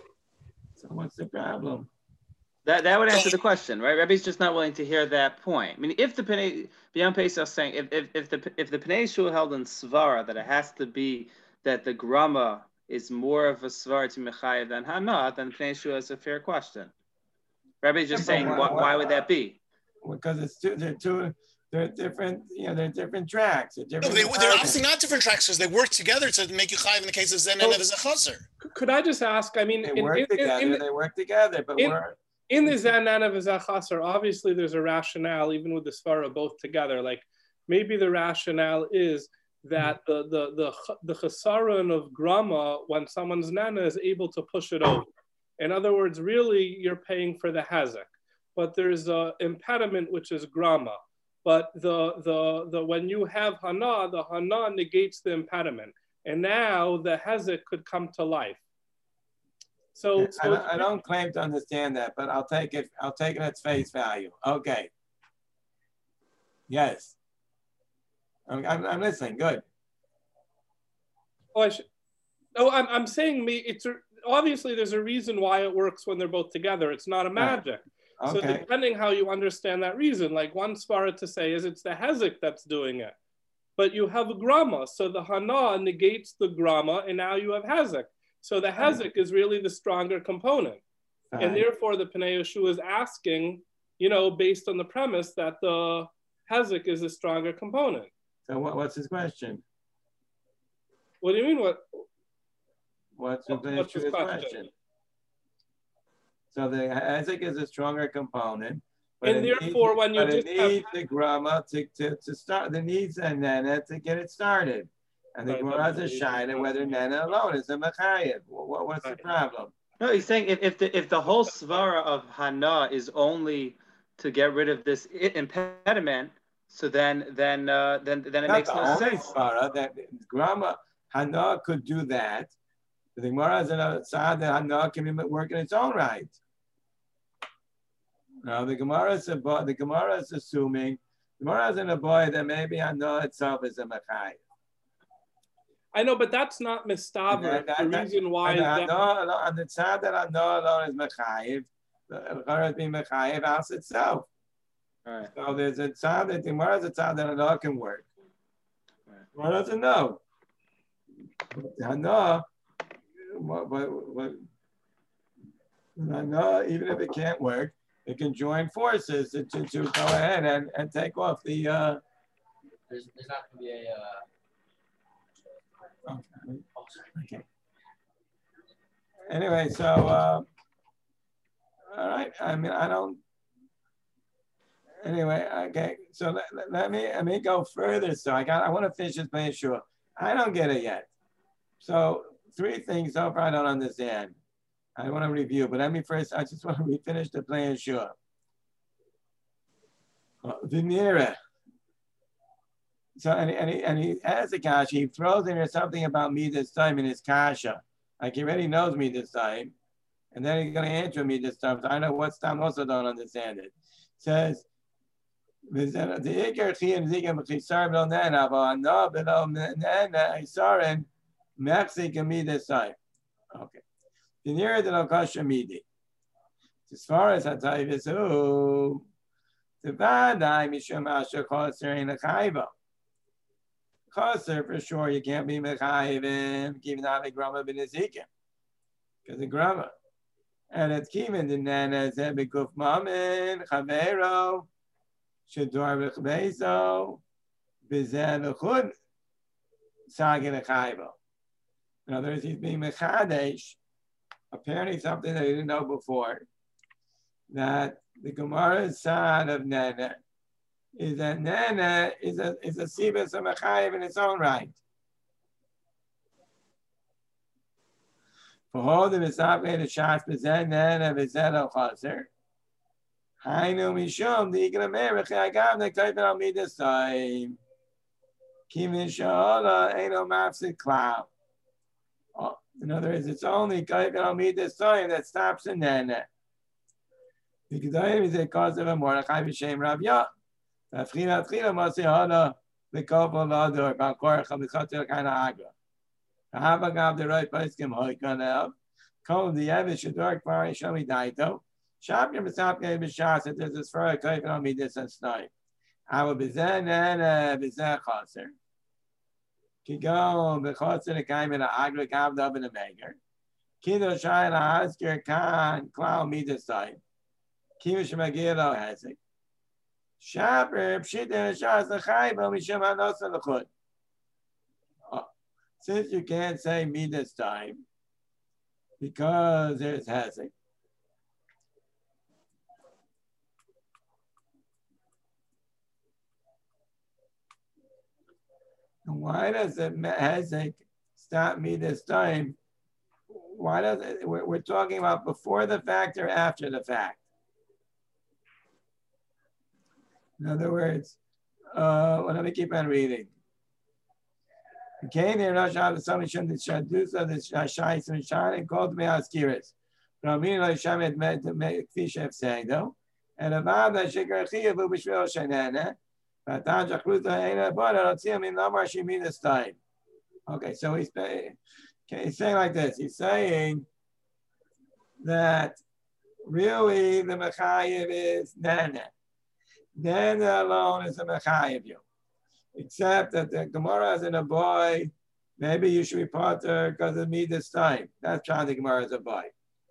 A: So what's the problem?
H: That would answer the question, right? Rebbe's just not willing to hear that point. I mean, if the Pnei B'yam Pesach saying if the Pnei Yeshua held in Svara that it has to be that the grama is more of a Svara to Mechayev than Hana, then Pnei Yeshua is a fair question. Rebbe's just saying why would that be?
A: Because they're different, they're different tracks. They're
C: obviously not different tracks because they work together to make you chayiv in the case of Zen and of Zechasar.
D: Could I just ask? I mean,
A: they work together, but
D: in the Zen and of Zechasar, obviously there's a rationale, even with the Svara both together. Like maybe the rationale is that the chesaron of grama, when someone's nana is able to push it over. In other words, really you're paying for the hazak, but there's an impediment which is grama. But the when you have hana, the hana negates the impediment, and now the hazak could come to life. So
A: I don't claim to understand that, but I'll take it at face value. Okay. Yes. I'm listening. Good.
D: Oh, I'm saying obviously there's a reason why it works when they're both together. It's not a magic. Right. Okay. So depending how you understand that reason, like one svara to say is it's the hezek that's doing it, but you have a grama, so the hana negates the grama, and now you have hezek. So the hezek is really the stronger component. Right. And therefore the Pnei Yeshua is asking, based on the premise that the hezek is a stronger component.
A: So what's his question?
D: What do you mean?
A: What's his question? So the hezek is a stronger component.
D: And therefore when you
A: just needs the grama to start, the needs and nana to get it started. And the Gemara has a shayla whether nana alone is a mechayev. What's the problem?
H: No, he's saying if the whole svara of hana is only to get rid of this impediment, so then it makes no sense.
A: Svara, that grama hana could do that. The Gemara has another side that hana can work in its own right. Now the Gemara is assuming the Gemara is in a boy that maybe hana itself is a mechayev.
D: I know, but that's not mistaber. The reason why
A: on the side that hana alone is mechayev, the Gemara is being mechayev house itself.
H: Right.
A: So there's a side that the Gemara is a side that hana can work. Right. Gemara doesn't know. Hana, even if it can't work, it can join forces to go ahead and take off the.
I: There's not going to be a.
A: Okay. Anyway, so all right. I mean, I don't. Anyway, okay. So let me go further. So I want to finish this Pnei Yeshua. I don't get it yet. So 3 things so far I don't understand. I want to review, but let me first. I just want to finish the Pnei Yeshua. Venera. So and he has a kasha. He throws in there something about me this time in his kasha. Like he already knows me this time, and then he's going to answer me this time. So I know what's time. Also don't understand it. Says the ikar chiyam zigam chisar below nana, but no below nana isarin mechzik me this time. Okay. The nearer the kasha midi. As far as Hatayv is The vadai mishum asher chaser in a chayva. Chaser for sure you can't be mechayivim, even out the grama b'nezikim, because the grama. And it's kiven the nana zebikuf mamin chavero shador v'chbezo b'zeh v'chud sagin a chayva. In other words, he's being mechadesh, apparently something that he didn't know before, that the Gemara's side of Nana is that Nana is a sibas of Mechayev in its own right. For holding the Sapne the Shash Bezen Nana Bezen al Chaser, Hainu Mishum, the Igla Merich, Agav, the Kaifin al Midas time. Kimin Sha'ala, Eino Mafsid Cloud. In other words, it's only Kaifin al Midas time that stops in Nana. The Gedolim is a cause of a Mordechai b'Shem Rav Yah. Tafchina Tchila Masi Hana L'Kofo L'Ador B'Korach L'Chotel Kana Agra. Ha'avagav the right place Kim Hoikanav. Kol the Yevish Shador Kvar Shomi Daito. Shapir B'Sapke B'Shas that there's this further Kaifin on Midas and Snai. Awa B'Zen and B'Zen Chaser. Kigon B'Chotel L'Kaim Agra Kavdav in the Meger. Kido Shai L'Hasker Kan Klau Midas time. Kivish Magilo has it. Shaper, Pshita, and Shas, the Chayba, Misham Anosa, the Chut. Since you can't say me this time, because there's Hezek. And why does the Hezek stop me this time? Why does it? We're talking about before the fact or after the fact. In other words, let me keep on reading. Okay, there Rosh Hashanah the Shadusa the Shais and Shan and called me Askiris. Ramina Shamed Fishev saying though, and about that Shikarachia Bubishvil Shanana, but Tajakruta Aina but I don't see him in Lamar Shimi this time. Okay, so he's saying like this. He's saying that really the Mechayev is Nana. Nana alone is a Mechayev you. Except that the Gemara is in a boy, maybe you should be potter because of me this time. That's how the Gemara is a boy.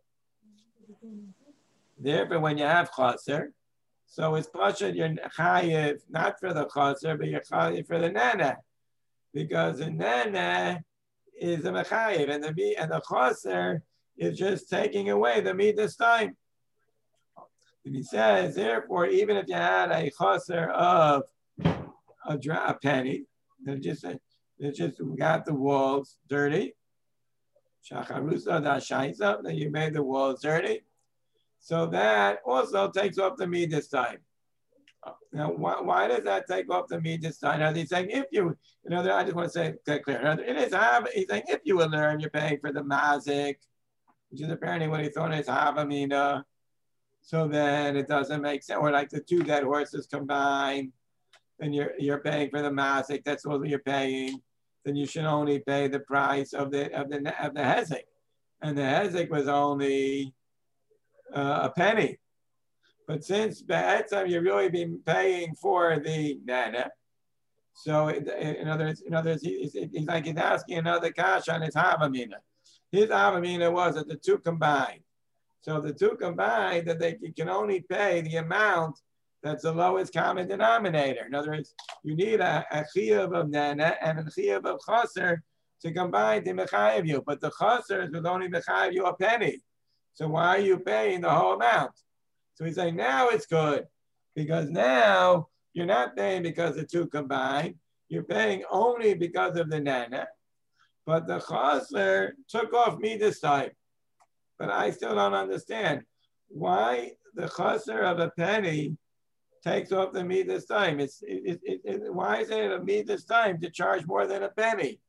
A: Therefore, when you have chaser, so it's pashut you're chayev not for the chaser, but you're chayev for the nana, because the nana is a mechayev, and the chaser is just taking away the me this time. And he says, therefore, even if you had a chaser of a penny, they just got the walls dirty. Shacharusa da shaisa, that you made the walls dirty. So that also takes off the meat this time. Now, why does that take off the meat this time? Now, he's saying if you, I just want to say that clear. It is, he's saying if you will learn, you're paying for the mazik, which is apparently what he thought is havamina. So then it doesn't make sense. Or like the two dead horses combined, then you're paying for the mazik. That's what you're paying. Then you should only pay the price of the hezek, and the hezek was only a penny. But since by that time you've really been paying for the nana, so in other words, he's like he's asking another kash on his havamina. His havamina was that the two combined. So the two combined that you can only pay the amount that's the lowest common denominator. In other words, you need a chiyuv of nana and a chiyuv of chaser to combine to mechayev you. But the chaser is only mechayev you a penny. So why are you paying the whole amount? So he's saying now it's good because now you're not paying because the two combined. You're paying only because of the nana. But the chaser took off me this time. But I still don't understand why the chaser of a penny takes off the meat this time. Why is it a meat this time to charge more than a penny?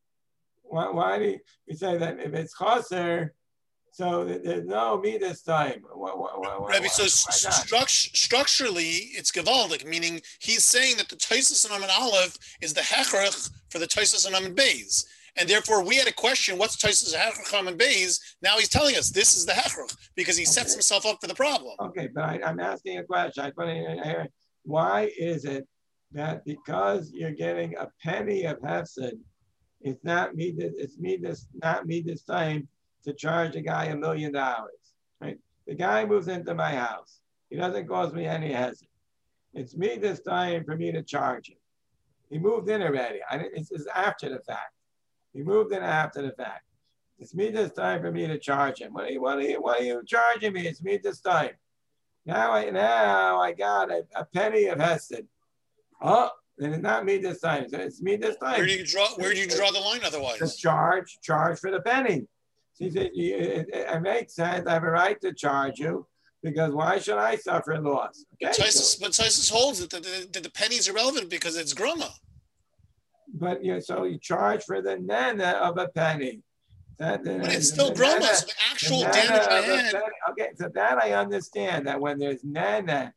A: Why do you say that if it's chaser, so there's no meat this time?
C: Rabbi, so structurally, it's gevaldik, meaning he's saying that the Tosfos and Amud Aleph is the hechrach for the Tosfos and Amud Beis. And therefore, we had a question, what's Tosfos Hechruch and Beis? Now he's telling us this is the Hechruch because he sets himself up for the problem.
A: Okay, but I'm asking a question. I put in here, why is it that because you're getting a penny of Hefsid, it's not not me this time to charge the guy $1 million, right? The guy moves into my house. He doesn't cost me any Hefsid. It's me this time for me to charge him. He moved in already. It's after the fact. He moved in after the fact. It's me this time for me to charge him. What are you charging me? It's me this time. Now I got a penny of Hesed. Oh, then it's not me this time. So it's me this time.
C: Where do you draw the line otherwise?
A: The charge for the penny. He said, it makes sense. I have a right to charge you because why should I suffer loss? Okay?
C: But Tosfos holds that the penny is irrelevant because it's groma.
A: But so you charge for the nana of a penny.
C: But it's still groma, so the actual damage I had.
A: Okay, so that I understand that when there's nana,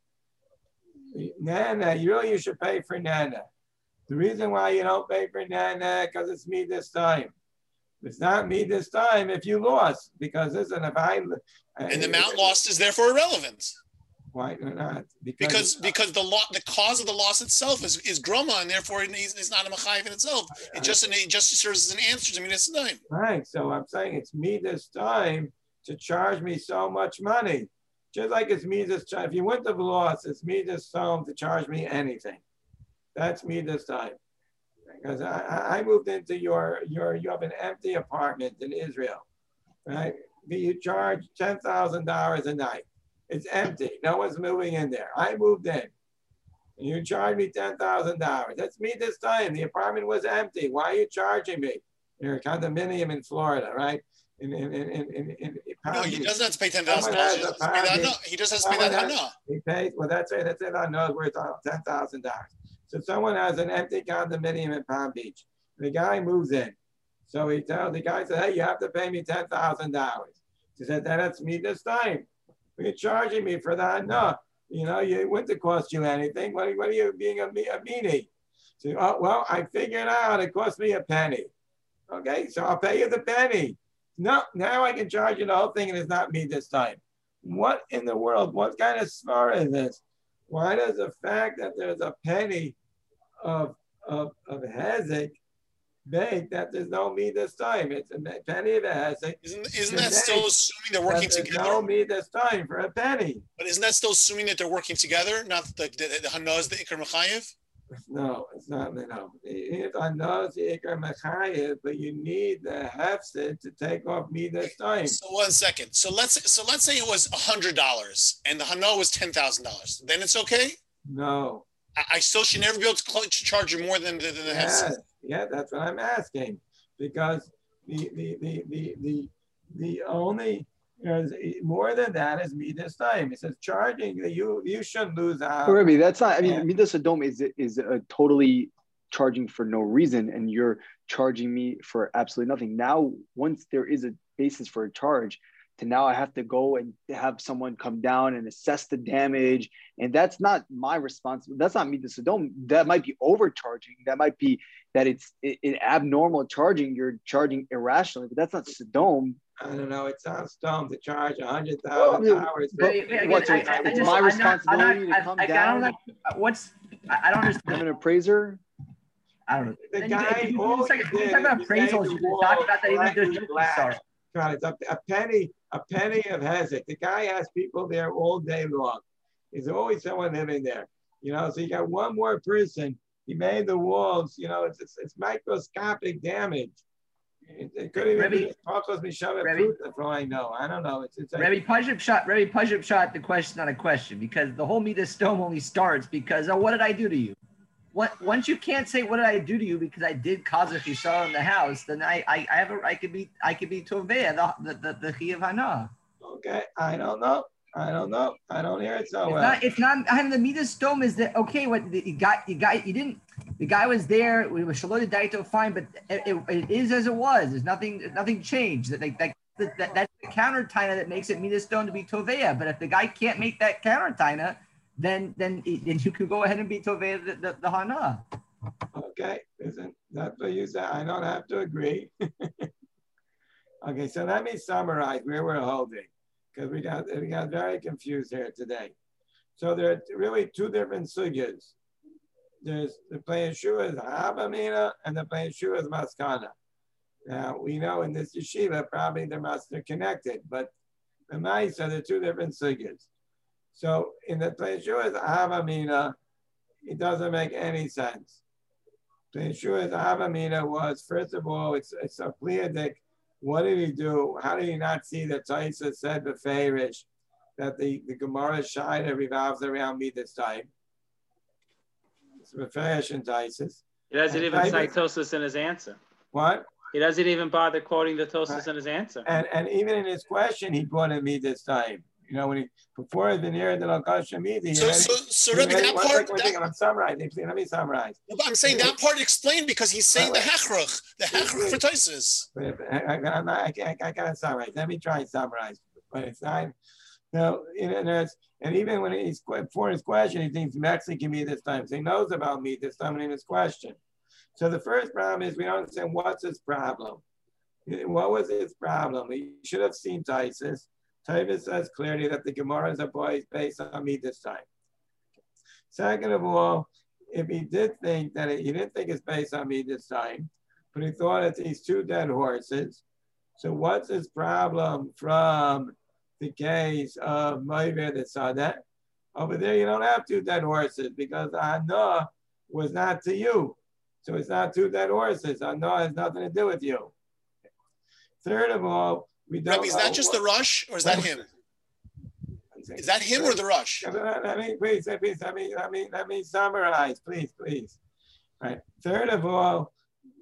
A: you should pay for nana. The reason why you don't pay for nana because it's me this time. It's not me this time if you lost because listen, if
C: and the amount lost is therefore irrelevant.
A: Why not?
C: Because the cause of the loss itself is groma, and therefore it's not a mechayiv in itself. It just serves as an answer to me this time.
A: Right. So I'm saying it's me this time to charge me so much money. Just like it's me this time. If you went to loss, it's me this time to charge me anything. That's me this time. Because I moved into you have an empty apartment in Israel, right? You charge $10,000 a night. It's empty. No one's moving in there. I moved in. You charge me $10,000. That's me this time. The apartment was empty. Why are you charging me? You're a condominium in Florida, right?
C: No, he doesn't have to pay $10,000. He just has to pay that hana.
A: He pays. Well, that's it. I know it's worth $10,000. So someone has an empty condominium in Palm Beach. The guy moves in. So he tells the guy, "Hey, you have to pay me $10,000." He said, "That's me this time. You're charging me for that? No, it wouldn't cost you anything. What are you being a meanie?" So, well, I figured out it cost me a penny. Okay, so I'll pay you the penny. No, now I can charge you the whole thing, and it's not me this time. What in the world? What kind of svara is this? Why does the fact that there's a penny of hezek make that there's no me this time? It's a penny of a hezek.
C: Isn't that still assuming they're working together?
A: No me this time for a penny.
C: But isn't that still assuming that they're working together? Not the hana is the ikar mechayev?
A: No, it's not. No, if hana is the ikar mechayev, but you need the hefsid to take off me this time.
C: So 1 second. So let's say it was $100 and the hana was $10,000. Then it's okay?
A: No.
C: I still should never be able to charge you more than the hefsid.
A: Yeah, that's what I'm asking, because the only more than that is me this time. It says charging you shouldn't lose out.
G: Rabbi, that's not. I mean, Midas Adom is a totally charging for no reason, and you're charging me for absolutely nothing. Now, once there is a basis for a charge, to now I have to go and have someone come down and assess the damage, and that's not my responsibility. That's not Midas Adom. That might be overcharging. That might be that it's abnormal charging. You're charging irrationally, but that's not Sodom.
A: I don't know. It sounds dumb to charge $100,000.
G: My responsibility to come down.
B: I don't understand.
G: I'm an appraiser.
B: I don't know.
A: The guy.
B: Talk about appraisals. You talk about that even
A: though it's a penny of hezek. The guy has people there all day long. There's always someone living there. So you got one more person. He made the walls. It's microscopic damage. It could even be Pachos Mishavet Pruta, for all I know. I don't know. It's like,
B: Rabbi Pajib shot the question on a question, because the whole Midas Stone only starts because, what did I do to you? Once you can't say what did I do to you because I did cause a chisar in the house, then I could be toveh the chi of hana.
A: Okay, I don't know. I don't hear it so well.
B: It's not. The Midas Stone is that okay? What you didn't. The guy was there. We were shalom daito fine, but it is as it was. There's nothing changed. That's the counter taina that makes it Midas Stone to be tovea. But if the guy can't make that counter taina, then you can go ahead and be tovea the hana.
A: Okay, listen. That's what you said. I don't have to agree. Okay, so let me summarize where we're holding, because we got very confused here today. So there are really two different sugyas. There's the plain Yeshua is Havamina and the plain Yeshua is Maskana. Now we know in this yeshiva probably they're connected, but the Maisa they're two different sugyas. So in the plain Yeshua is Havamina, it doesn't make any sense. Plain Yeshua is Havamina was, first of all, it's a pleadic. What did he do? How did he not see that Taisa said beferish that the Gemara Shaita revolves around me this time? It's beferish in Taisus.
H: He doesn't even cite Tosas in his answer.
A: What?
H: He doesn't even bother quoting the Tosas in his answer.
A: And even in his question, he brought in me this time. You know, when he before he'd been here at the Lakasha meeting.
C: So Rebbe, that part.
A: I'm summarizing. Let me summarize.
C: But I'm saying that part explained because he's saying the hechrach for Taisus.
A: I gotta summarize. Let me try and summarize. But it's not. No, and even when he's for his question, he thinks Mexican me this time. So he knows about me this time in his question. So the first problem is we don't understand what's his problem. What was his problem? He should have seen Taisus. Tavis says clearly that the Gemara is a boy based on me this time. Second of all, if he did think that he didn't think it's based on me this time, but he thought it's these two dead horses. So what's his problem from the case of Moiver that saw that? Over there, you don't have two dead horses because Hana was not to you. So it's not two dead horses. Hana has nothing to do with you. Third of all, we don't.
C: Rebbe, is that just the rush, or is that him? Is that him or the rush?
A: Let me summarize, please. Right. Third of all,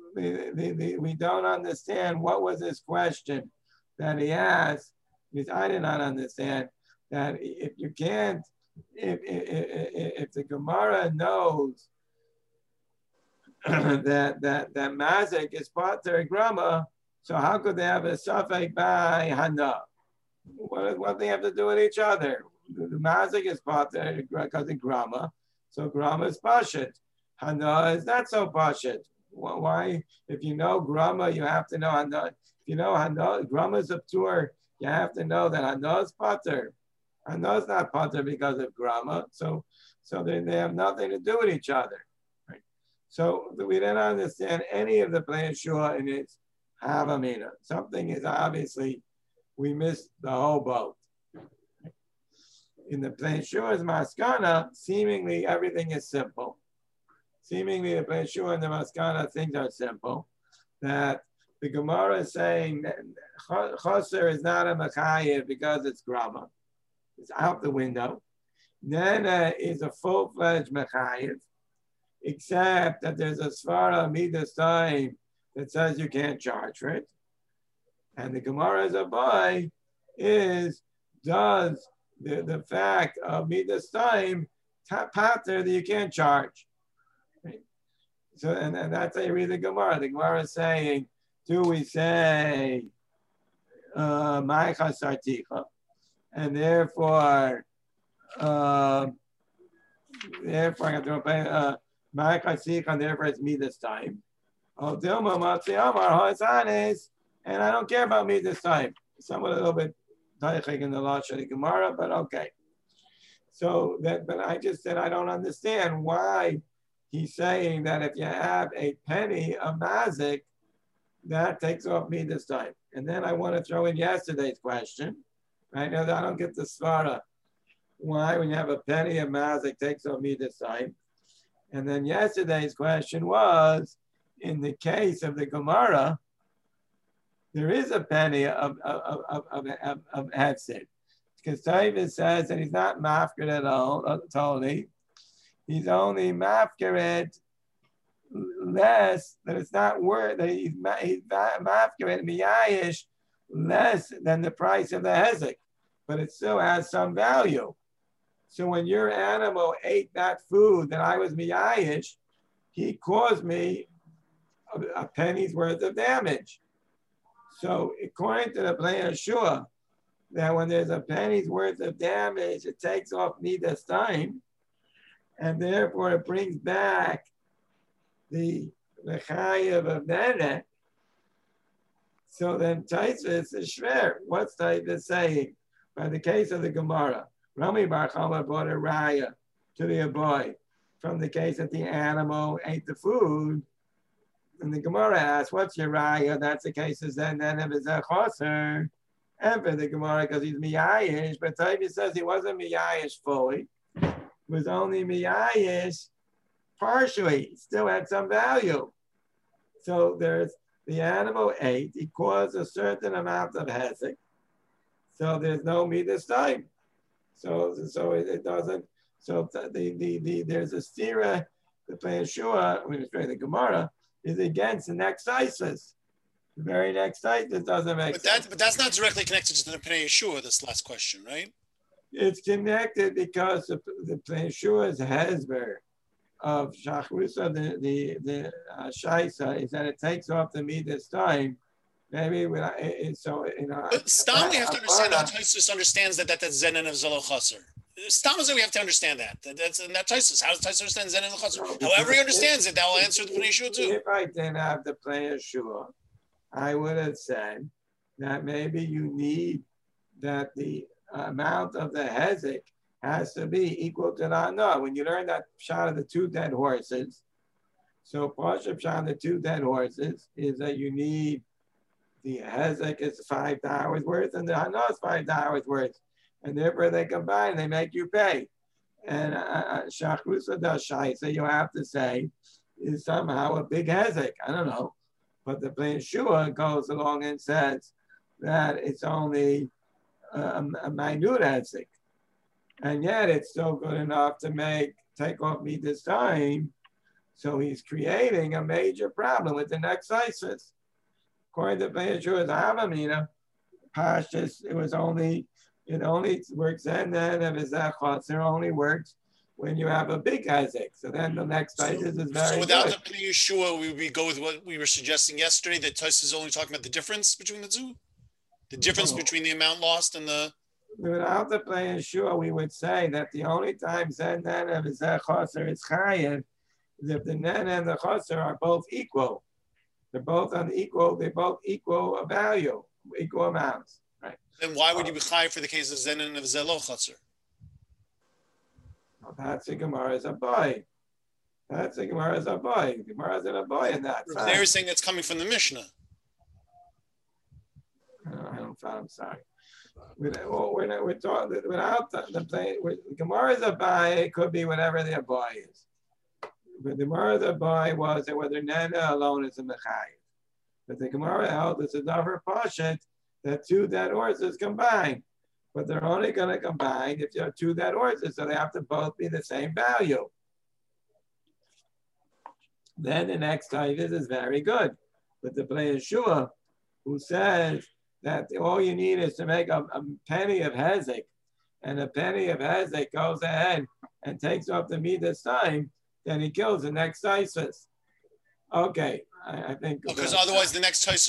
A: we don't understand what was his question that he asked, because I did not understand that if you can't, if the Gemara knows that Mazik is Pater Grama, so how could they have a Safek by Hana? What do they have to do with each other? The Mazik is Pater because of Grama, so Grama is Pashat. Hana is not so Pashat. Why? If you know Grama, you have to know Hana. If you know Hana, Grama is a tour, you have to know that Hana is Pater. Hana is not Pater because of Grama, so they have nothing to do with each other. Right? So we don't understand any of the Plan Shua in its Havamina. Something is obviously, we missed the whole boat. In the Plan Shua's Maskana, seemingly everything is simple. Seemingly the Plan Shua and the Maskana things are simple. That the Gemara is saying that Choser is not a Machayev because it's Grama. It's out the window. Nana is a full-fledged Machayev, except that there's a Svara Midas time that says you can't charge for it. And the Gemara's Abai does the fact of Midas time pater that you can't charge. Right? So, and that's how you read the Gemara. The Gemara is saying, do we say Ma'ika Sarticha? And therefore I have to pay Ma'ika Sarticha, and therefore it's Midas time. Oh, Dilma Matzi Amar Hazanes, and I don't care about me this time. Somewhat a little bit taichik in the Lashon of the Gemara, but okay. So but I just said I don't understand why he's saying that if you have a penny of mazik, that takes off me this time. And then I want to throw in yesterday's question. Right now, I don't get the svara. Why, when you have a penny of mazik, takes off me this time? And then yesterday's question was, in the case of the Gemara, there is a penny of hefsid. Because Tavis says that he's not mafkir at all, totally. He's only mafkir less, that it's not worth, that he's mafkir miyayish less than the price of the hezek, but it still has some value. So when your animal ate that food that I was miyayish, he caused me a penny's worth of damage. So according to the Plan Shua, that when there's a penny's worth of damage, it takes off Midas time, and therefore it brings back the mechayev of nene. So then Taisvis is shver. What's Taisvis saying? By the case of the Gemara, Rami Bar Chama brought a raya to the boy from the case that the animal ate the food. And the Gemara asks, what's your raya? That's the case of then if it's a choser. And for the Gemara, because he's miyayish, but Taisvis says he wasn't miyayish fully. It was only miyayish partially. He still had some value. So there's the animal ate, he caused a certain amount of hezek. So there's no midas time. So it doesn't. So there's a stira. The Yeshua, when it's the Gemara, is against the next ISIS. The very next ISIS doesn't make sense.
C: But that's not directly connected to the Pnei Yeshua. This last question, right?
A: It's connected because the Yeshua's hezber of Shachrusa, the Shaisa, is that it takes off the midas time. Maybe so
C: But Stam, we have to understand how Taisus understands that that's Zenon of Zelo Chaser. Stam is that we have to understand that. That's not Taisus. How does Taisus understand Zenon of Chaser? However he understands it, that will answer the Pnei Yeshua too.
A: If I didn't have the Pnei Yeshua, I would have said that maybe you need that the amount of the hezek has to be equal to the no. When you learn that shot of the two dead horses, so Pashup shot of the two dead horses is that you need the hezek is $5 worth and the hana is $5 worth, and therefore they combine, they make you pay. And shachrusa dashai, so you have to say is somehow a big hezek. I don't know, but the Pnei Yeshua goes along and says that it's only a minute hezek. And yet it's still good enough to take off me this time. So he's creating a major problem with the next ISIS. According to Pnei Yeshua's Havamina, Pashtus, it only works then if it's that chutz, it only works when you have a big hezek. So then the next ISIS is very
C: So without
A: good.
C: the Pnei Yeshua, we go with what we were suggesting yesterday, that Taisus is only talking about the difference between the two? The difference between the amount lost and the...
A: Without the Pnei Yeshua, we would say that the only time Zen Nene and Zen Chaser is Chayev is if the Nene and the Chaser are both equal. They're both equal value, equal amounts. Right.
C: Then why would you be Chayev for the case of Zen and of Zelo Chaser?
A: Well, that's the Gemara's a boy. That's the Gemara's a boy. Gemara's in a boy in that.
C: They're saying that's coming from the Mishnah.
A: I'm sorry. We're talking without the play. Gemara's a boy. It could be whatever the boy is. But the Gemara's a boy was that whether Nana alone is a mechayev. But the Gemara held it's a davar pashet that two dead horses combine. But they're only going to combine if you have two dead horses, so they have to both be the same value. Then the next type is very good. But the Pnei Yeshua, who says that all you need is to make a penny of hezek, and a penny of hezek goes ahead and takes off the midas time, then he kills the next ISIS. Okay, I think.
C: Because otherwise the next Taisus